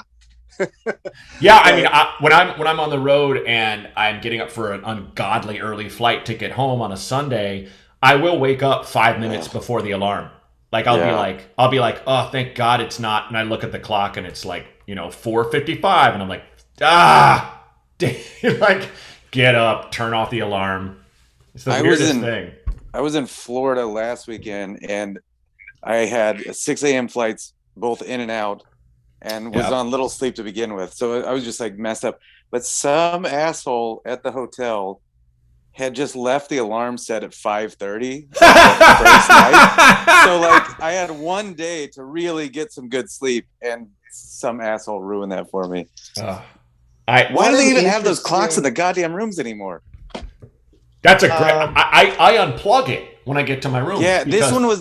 mean, when I'm on the road and I'm getting up for an ungodly early flight to get home on a Sunday, I will wake up 5 minutes before the alarm. Like I'll be like, oh, thank God it's not, and I look at the clock and it's like 4:55, and I'm like, like, get up, turn off the alarm. It's the weirdest thing. I was in Florida last weekend, and I had 6 a.m. flights, both in and out, and was on little sleep to begin with. So I was just like messed up. But some asshole at the hotel had just left the alarm set at 5:30 first night. So like, I had one day to really get some good sleep, and some asshole ruined that for me. Why do they even have those clocks in the goddamn rooms anymore? That's a great. I unplug it when I get to my room. Yeah, this one was like,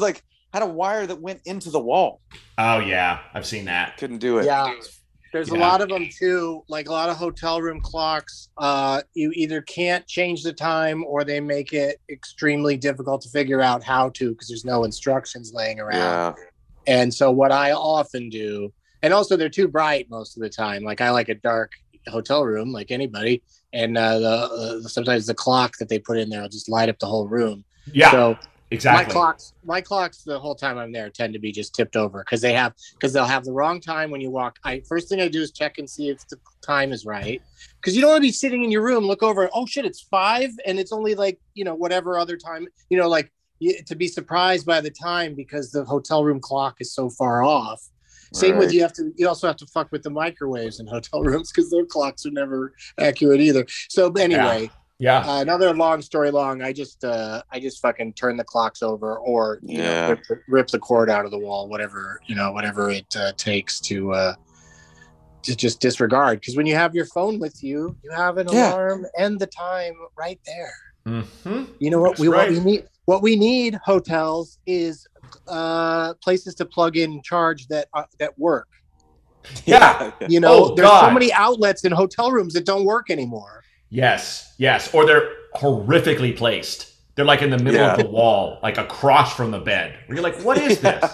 had a wire that went into the wall. Oh yeah, I've seen that. Couldn't do it. Yeah. There's a lot of them too, like a lot of hotel room clocks. You either can't change the time or they make it extremely difficult to figure out how to because there's no instructions laying around. Yeah. And so what I often do, and also they're too bright most of the time. Like I like a dark hotel room, like anybody. And sometimes the clock that they put in there will just light up the whole room. Yeah. So exactly. My clocks the whole time I'm there tend to be just tipped over because they'll have the wrong time when you walk. First thing I do is check and see if the time is right because you don't want to be sitting in your room, look over, oh shit, it's 5 and it's only like, whatever other time, to be surprised by the time because the hotel room clock is so far off. Same with you also have to fuck with the microwaves in hotel rooms because their clocks are never accurate either. So anyway. Yeah. Another long story long. I just fucking turn the clocks over, or rip the cord out of the wall, whatever it takes to just disregard. Because when you have your phone with you, you have an alarm and the time right there. Mm-hmm. You know what What we need hotels is places to plug in charge that work. Yeah. There's so many outlets in hotel rooms that don't work anymore. Yes. Or they're horrifically placed. They're like in the middle of the wall, like across from the bed. Where you're like, what is this?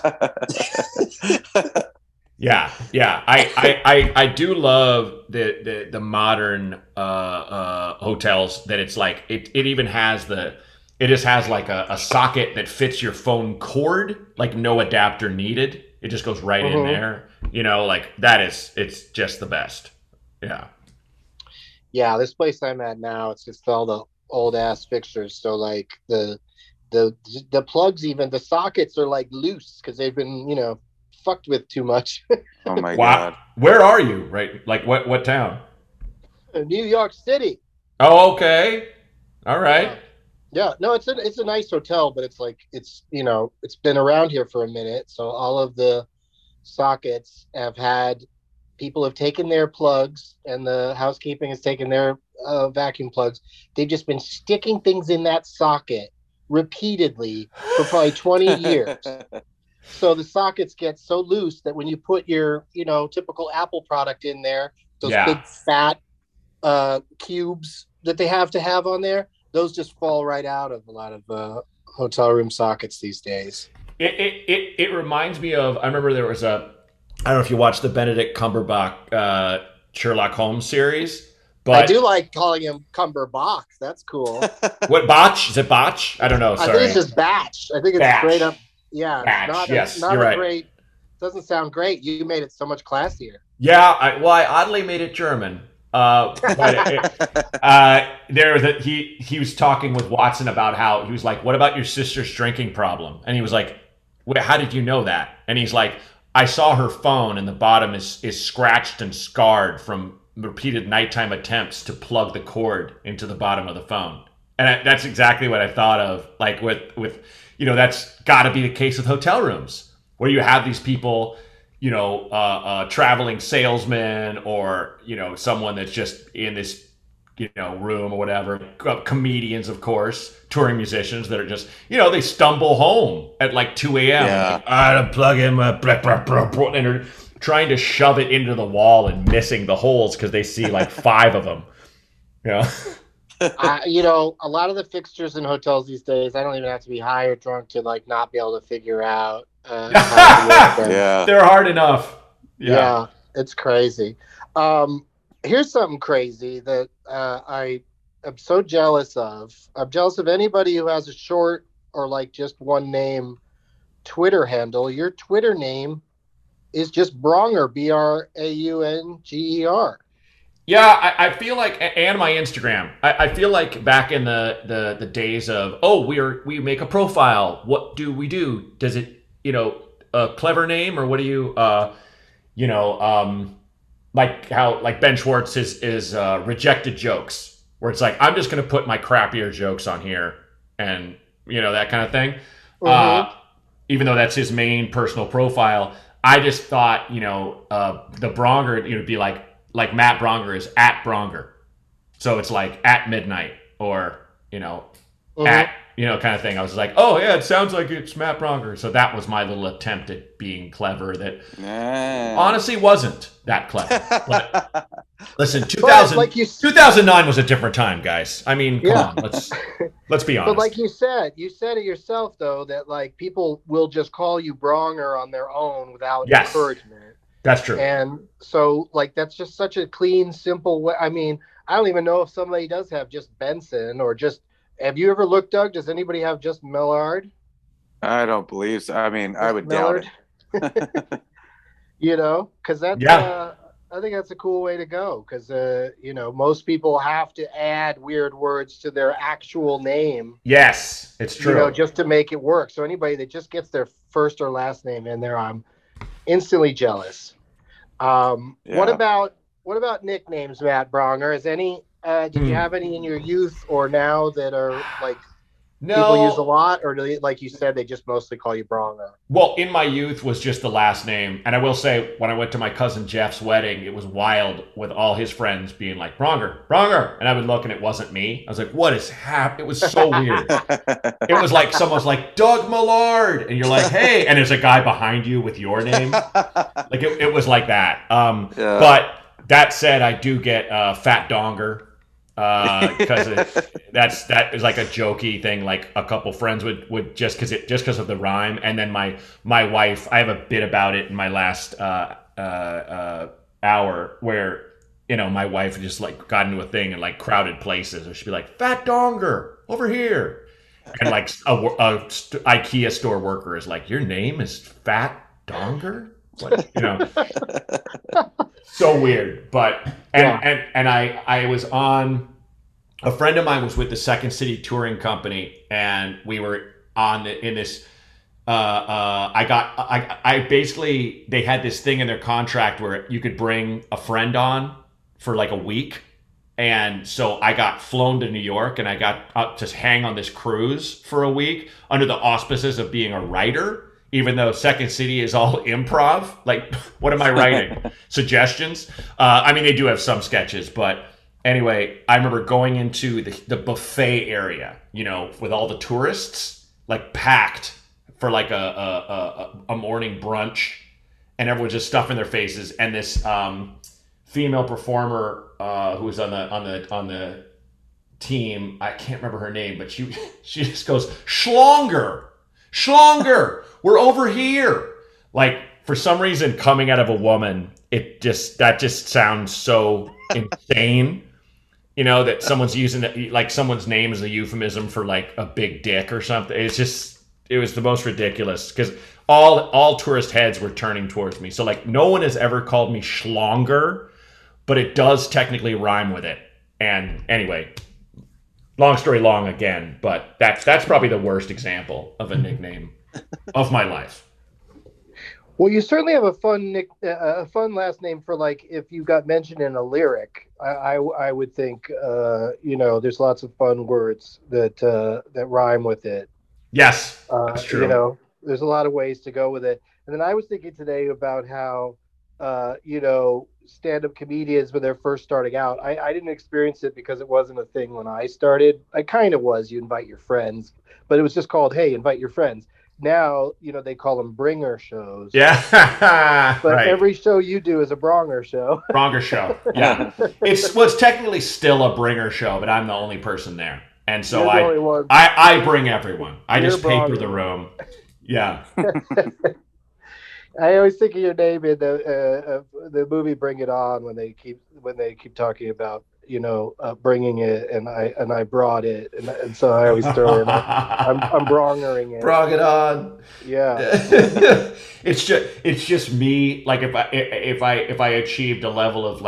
Yeah. I do love the modern hotels that it's like it even has it just has like a socket that fits your phone cord, like no adapter needed. It just goes right in there. Like it's just the best. Yeah. Yeah, this place I'm at now, it's just all the old ass fixtures. So like the plugs, even the sockets are like loose because they've been, fucked with too much. Oh my God. Where are you? Right. Like what town? New York City. Oh, okay. All right. Yeah, no, it's a nice hotel, but it's like it's been around here for a minute. So all of the sockets people have taken their plugs and the housekeeping has taken their vacuum plugs. They've just been sticking things in that socket repeatedly for probably 20 years. So the sockets get so loose that when you put your, typical Apple product in there, those big fat cubes that they have to have on there, those just fall right out of a lot of hotel room sockets these days. It reminds me of, I remember there was I don't know if you watched the Benedict Cumberbatch Sherlock Holmes series, but I do like calling him Cumberbatch. That's cool. What, Botch? Is it Botch? I don't know. Sorry. I think it's just Batch. I think it's Batch. straight up. Yeah. Batch. Yes, not you're right. Great. Doesn't sound great. You made it so much classier. Yeah. I oddly made it German. But he was talking with Watson about how he was like, "What about your sister's drinking problem?" And he was like, "How did you know that?" And he's like, I saw her phone and the bottom is scratched and scarred from repeated nighttime attempts to plug the cord into the bottom of the phone. And that's exactly what I thought of, like with that's got to be the case with hotel rooms where you have these people, traveling salesman or, someone that's just in this, room or whatever, comedians, of course, touring musicians that are just, they stumble home at like 2 a.m. Yeah. Like, I plug in my and they're trying to shove it into the wall and missing the holes because they see like 5 of them. A lot of the fixtures in hotels these days, I don't even have to be high or drunk to like not be able to figure out. How to work them. They're hard enough. Yeah, it's crazy. Here's something crazy that I am so jealous of. I'm jealous of anybody who has a short or like just one name Twitter handle. Your Twitter name is just Braunger, Braunger. Yeah, I feel like, and my Instagram. I feel like back in the days of, we make a profile. What do we do? Does it, a clever name, or what do you, like how like Ben Schwartz is rejected jokes, where it's like, I'm just going to put my crappier jokes on here and, that kind of thing. Mm-hmm. Even though that's his main personal profile, I just thought, the Braunger, it'd be like Matt Braunger is at Braunger. So it's like at midnight or, at, kind of thing. I was like, oh yeah, it sounds like it's Matt Bronger. So that was my little attempt at being clever that honestly wasn't that clever. But listen, 2009 was a different time, guys. I mean, come on, let's be honest. But like you said it yourself though, that like people will just call you Bronger on their own without encouragement. That's true. And so like that's just such a clean, simple way. I mean, I don't even know if somebody does have just Benson or just. Have you ever looked, Doug? Does anybody have just Millard? I don't believe so. I mean, I would doubt it. Because that's, I think that's a cool way to go. Because, most people have to add weird words to their actual name. Yes, it's true. Just to make it work. So anybody that just gets their first or last name in there, I'm instantly jealous. What about nicknames, Matt Bronger? Is any... did you have any in your youth or now that are like people use a lot, or do they, like you said, they just mostly call you Bronger? Well, in my youth was just the last name, and I will say when I went to my cousin Jeff's wedding, it was wild with all his friends being like Bronger, and I would look and it wasn't me. I was like, what is happening? It was so weird. It was like someone's like Doug Millard, and you're like, hey, and there's a guy behind you with your name. Like it was like that. But that said, I do get Fat Donger. Because that is like a jokey thing. Like a couple friends would just because of the rhyme, and then my wife. I have a bit about it in my last hour where my wife just like got into a thing in like crowded places, or she'd be like Fat Donger over here, and like a IKEA store worker is like, your name is Fat Donger. Like, so weird. But and I was on, a friend of mine was with the Second City Touring Company, and we were in this I basically, they had this thing in their contract where you could bring a friend on for like a week. And so I got flown to New York, and I got to hang on this cruise for a week under the auspices of being a writer. Even though Second City is all improv, like, what am I writing? Suggestions? I mean, they do have some sketches, but anyway, I remember going into the buffet area, with all the tourists, like packed for like a morning brunch, and everyone's just stuffing their faces. And this female performer who was on the team, I can't remember her name, but she just goes, Schlonger, we're over here. Like, for some reason, coming out of a woman, that just sounds so insane. That someone's using it, like someone's name as a euphemism for like a big dick or something. It was the most ridiculous, because all tourist heads were turning towards me. So like, no one has ever called me Schlonger, but it does technically rhyme with it. And anyway, long story long again, but that's probably the worst example of a nickname of my life. Well, you certainly have a fun last name for, like, if you got mentioned in a lyric. I would think there's lots of fun words that rhyme with it. Yes, that's true. There's a lot of ways to go with it. And then I was thinking today about how stand-up comedians, when they're first starting out, I didn't experience it because it wasn't a thing when I started. I kind of was. You invite your friends, but it was just called, hey, invite your friends. Now, they call them bringer shows. Yeah. But right. Every show you do is a Bronger show. Bronger show. Yeah. It's technically still a bringer show, but I'm the only person there. And so I bring everyone. I just paper the room. Yeah. I always think of your name in the movie Bring It On, when they keep talking about bringing it, and I brought it, and so I always throw in I'm brongering it. Bring it on. Yeah. It's just me. Like if I achieved a level of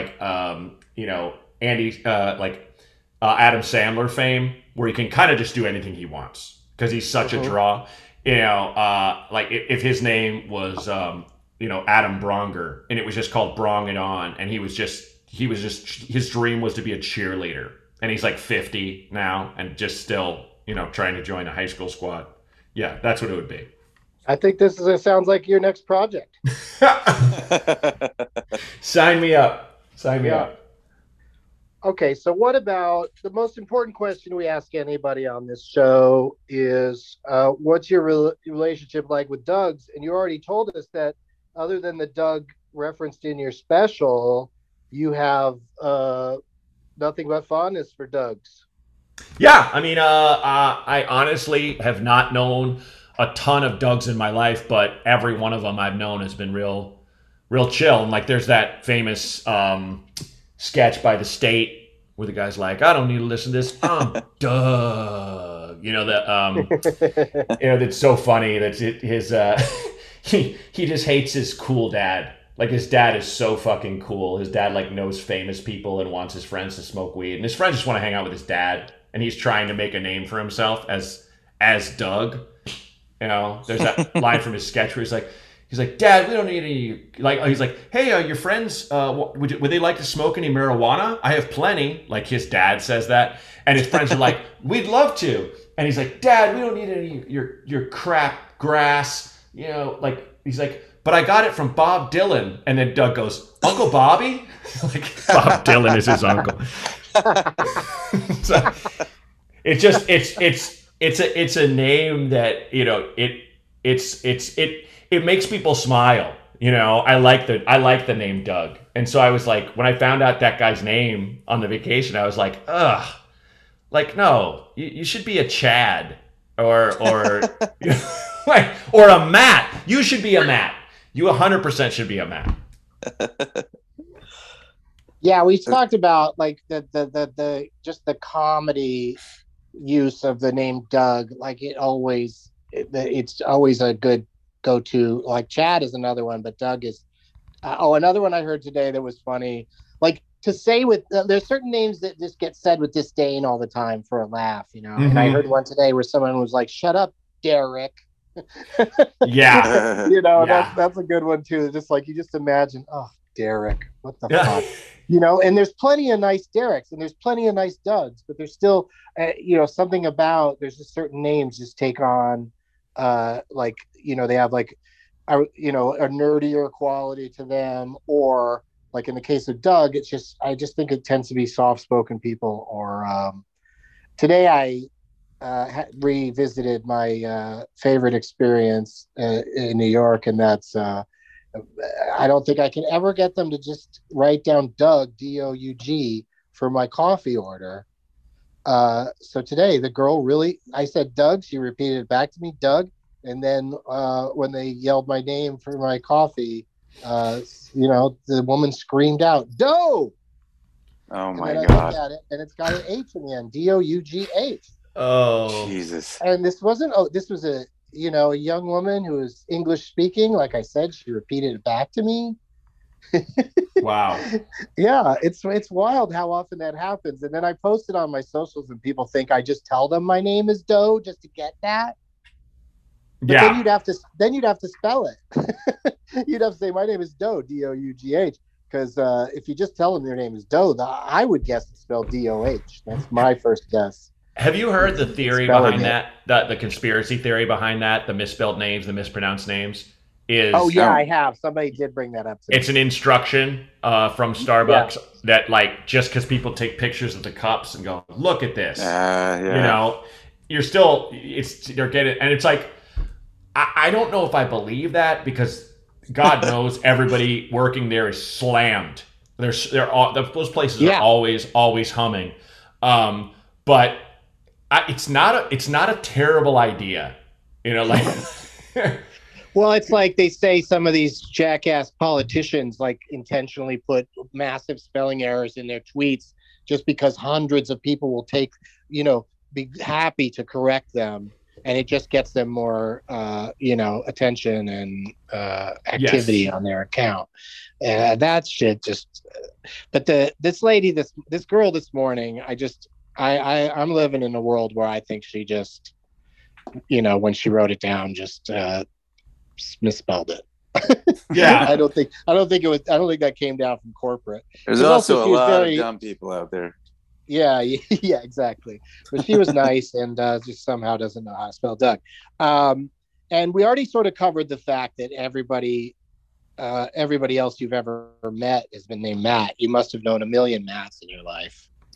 Andy Adam Sandler fame, where he can kind of just do anything he wants because he's such a draw. Like if his name was Adam Bronger, and it was just called Brong It On, and he was just his dream was to be a cheerleader, and he's like 50 now and just still trying to join a high school squad. Yeah, that's what it would be. I think sounds like your next project. Sign me up. Okay, so what about the most important question we ask anybody on this show is what's your relationship like with Doug's? And you already told us that other than the Doug referenced in your special, you have nothing but fondness for Doug's. Yeah, I mean, I honestly have not known a ton of Dougs in my life, but every one of them I've known has been real chill. And like, there's that famous sketch by The State where the guy's like, "I don't need to listen to this. I'm Doug." You know that. You know that's so funny. That's it. His he just hates his cool dad. Like his dad is so fucking cool. His dad like knows famous people and wants his friends to smoke weed, and his friends just want to hang out with his dad. And he's trying to make a name for himself as Doug. You know, there's that line from his sketch where he's like, "Dad, we don't need any." Like, he's like, "Hey, your friends, would they like to smoke any marijuana? I have plenty." Like his dad says that, and his friends are like, "We'd love to." And he's like, "Dad, we don't need any your crap grass." You know, like he's like, "But I got it from Bob Dylan." And then Doug goes, "Uncle Bobby?" Like Bob Dylan is his uncle. So it's a name that, you know, it makes people smile. You know, I like the name Doug. And so I was like, when I found out that guy's name on the vacation, I was like, ugh, like, no, you should be a Chad or or a Matt. You should be a Matt. You 100% should be a Matt. Yeah, we talked about like the just the comedy use of the name Doug. Like it's always a good go-to. Like Chad is another one, but Doug is another one I heard today that was funny. Like to say with there's certain names that just get said with disdain all the time for a laugh, you know. Mm-hmm. And I heard one today where someone was like, "Shut up, Derek." Yeah, you know, yeah. That's a good one too. Just like you just imagine, oh, Derek, what the fuck. You know, and there's plenty of nice Dereks and there's plenty of nice Dougs, but there's still, you know, something about there's just certain names just take on, like, you know, they have like, you know, a nerdier quality to them, or like in the case of Doug, I just think it tends to be soft-spoken people. Or today I revisited my favorite experience in New York, and that's. I don't think I can ever get them to just write down Doug, D-O-U-G, for my coffee order. So today, the girl I said Doug, she repeated it back to me, Doug. And then when they yelled my name for my coffee, you know, the woman screamed out, "Dough!" Oh my God. I looked at it, and it's got an H in the end, D-O-U-G-H. Oh, Jesus. And this was a young woman who was English speaking. Like I said, she repeated it back to me. Wow. Yeah, it's wild how often that happens. And then I posted on my socials and people think I just tell them my name is Doe just to get that. But yeah. Then you'd have to spell it. You'd have to say my name is Doe, D-O-U-G-H. Because if you just tell them your name is Doe, I would guess it's spelled D-O-H. That's my first guess. Have you heard the theory behind that? The conspiracy theory behind that? The misspelled names, the mispronounced names? Oh yeah, I have. Somebody did bring that up to me. It's an instruction from Starbucks that, like, just because people take pictures of the cups and go, "Look at this," you know, they're getting, and it's like, I don't know if I believe that, because God knows everybody working there is slammed. Those places are always humming, but. It's not a terrible idea, you know, like. Well, it's like they say some of these jackass politicians like intentionally put massive spelling errors in their tweets just because hundreds of people will be happy to correct them, and it just gets them more, attention and activity on their account. That shit just. But this girl this morning, I'm living in a world where I think she just, you know, when she wrote it down, just misspelled it. Yeah, I don't think that came down from corporate. There's also a lot of dumb people out there. Yeah, exactly. But she was nice and just somehow doesn't know how to spell Doug. And we already sort of covered the fact that everybody else you've ever met has been named Matt. You must have known a million Matts in your life.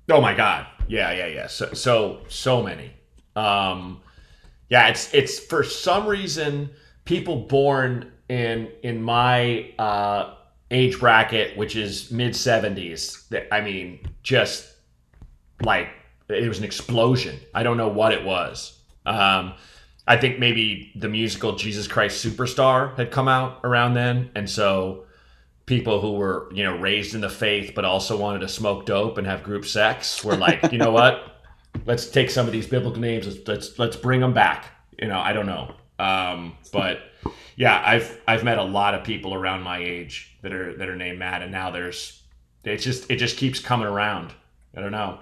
Oh my God. Yeah. So many. Yeah, it's for some reason people born in my age bracket, which is mid 70s. I mean, just like it was an explosion. I don't know what it was. I think maybe the musical Jesus Christ Superstar had come out around then, and so people who were, raised in the faith but also wanted to smoke dope and have group sex were like, you know what? Let's take some of these biblical names. Let's bring them back. I don't know. But yeah, I've met a lot of people around my age that are named Matt, and now it just keeps coming around. I don't know.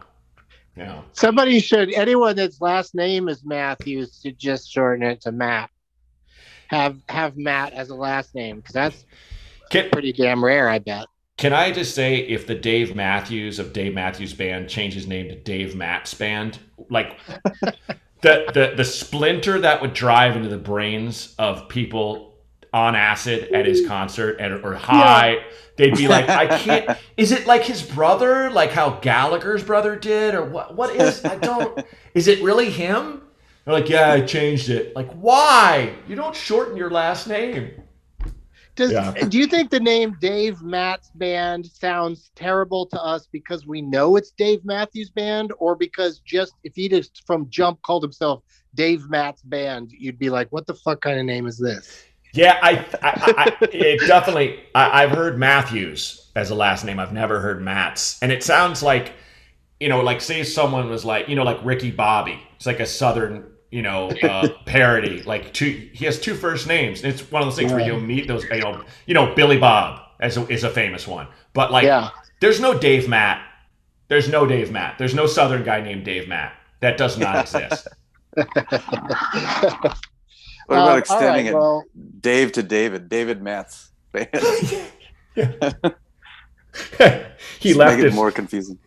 Anyone that's last name is Matthews should just shorten it to Matt. Have Matt as a last name, because that's pretty damn rare, I bet. Can I just say, if the Dave Matthews of Dave Matthews Band changed his name to Dave Matt's Band, like the splinter that would drive into the brains of people on acid at his concert or high, they'd be like, I can't. Is it like his brother, like how Gallagher's brother did, or what is? Is it really him? They're like, yeah, I changed it. Like, why? You don't shorten your last name. Do you think the name Dave Matt's Band sounds terrible to us because we know it's Dave Matthews Band, or because just if he just from jump called himself Dave Matt's Band, you'd be like, what the fuck kind of name is this? Yeah, it definitely. I've heard Matthews as a last name. I've never heard Matt's, and it sounds like, like say someone was like, like Ricky Bobby. It's like a Southern, parody. Like he has two first names. It's one of those things where you'll meet those, Billy Bob is a famous one, but there's no Dave Matt. There's no Dave Matt. There's no Southern guy named Dave Matt. That does not exist. What about extending it, Dave to David Matt's Band? He left it more confusing.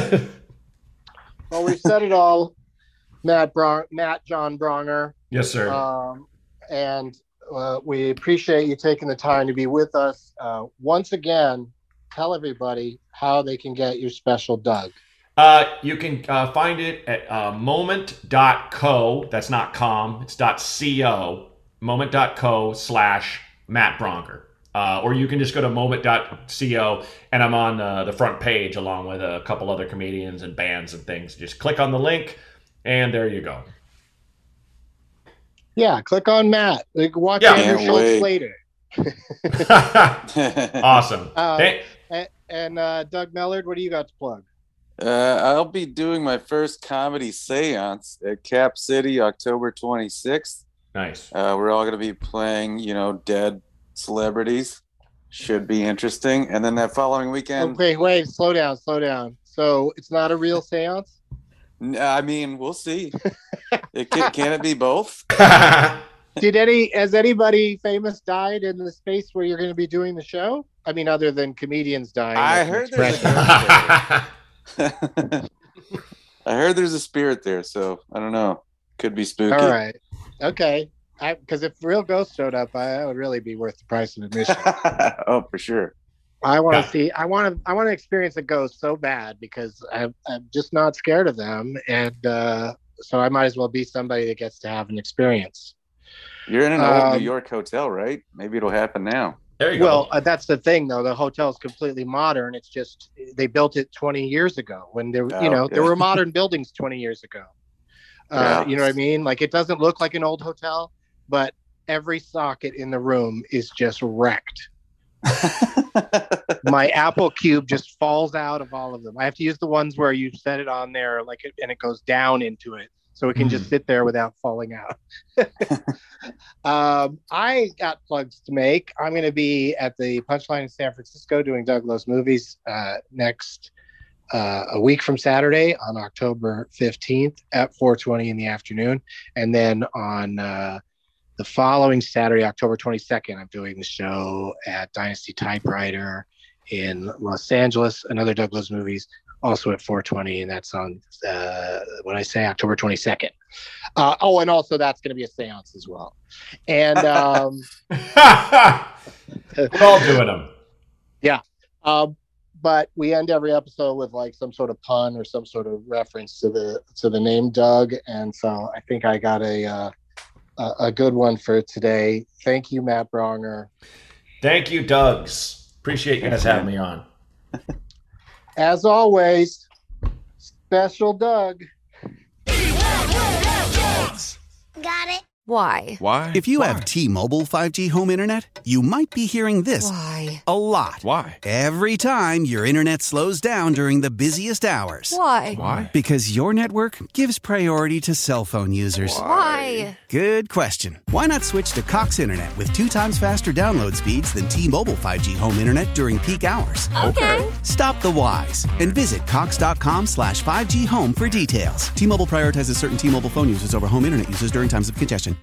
Well, we've said it all. Matt John Bronger. Yes, sir. And we appreciate you taking the time to be with us. Once again, tell everybody how they can get your special Doug. You can find it at moment.co. That's not com. It's .co. Moment.co/Matt Bronger. Or you can just go to moment.co, and I'm on the front page along with a couple other comedians and bands and things. Just click on the link, and there you go. Yeah, click on Matt. Watch Andrew Schultz later. Awesome. And Doug Mellard, what do you got to plug? I'll be doing my first comedy seance at Cap City, October 26th. Nice. We're all going to be playing, dead celebrities. Should be interesting. And then that following weekend. Okay, wait, slow down. So it's not a real seance? I mean, we'll see. Can it be both? Has anybody famous died in the space where you're going to be doing the show? I mean, other than comedians dying. I heard there's a spirit there, so I don't know. Could be spooky. All right. Okay. Because if real ghosts showed up, that would really be worth the price of admission. Oh, for sure. I want to see. I want to experience a ghost so bad because I'm just not scared of them, and so I might as well be somebody that gets to have an experience. You're in an old New York hotel, right? Maybe it'll happen now. There you go. Well, that's the thing, though. The hotel is completely modern. It's just they built it 20 years ago when there were modern buildings 20 years ago. You know what I mean? Like, it doesn't look like an old hotel, but every socket in the room is just wrecked. My Apple Cube just falls out of all of them. I have to use the ones where you set it on there, and it goes down into it, so it can just sit there without falling out. I got plugs to make. I'm going to be at the Punchline in San Francisco doing Doug Loves Movies next a week from Saturday on October 15th at 4:20 in the afternoon, and then on the following Saturday, October 22nd, I'm doing the show at Dynasty Typewriter in Los Angeles, another Doug Loves Movies, also at 4:20, and that's on October 22nd. And also that's going to be a seance as well. And we're all doing them. Yeah. but we end every episode with like some sort of pun or some sort of reference to the name Doug. And so I think I got a good one for today. Thank you, Matt Bronger. Thank you, Dougs. Appreciate you guys having me on. As always, Special Doug. Got it. Why? Why? If you have T-Mobile 5G home internet, you might be hearing this Why? a lot. Why? Every time your internet slows down during the busiest hours. Why? Why? Because your network gives priority to cell phone users. Why? Good question. Why not switch to Cox Internet with 2 times faster download speeds than T-Mobile 5G home internet during peak hours? Okay. Stop the whys and visit cox.com/5G home for details. T-Mobile prioritizes certain T-Mobile phone users over home internet users during times of congestion.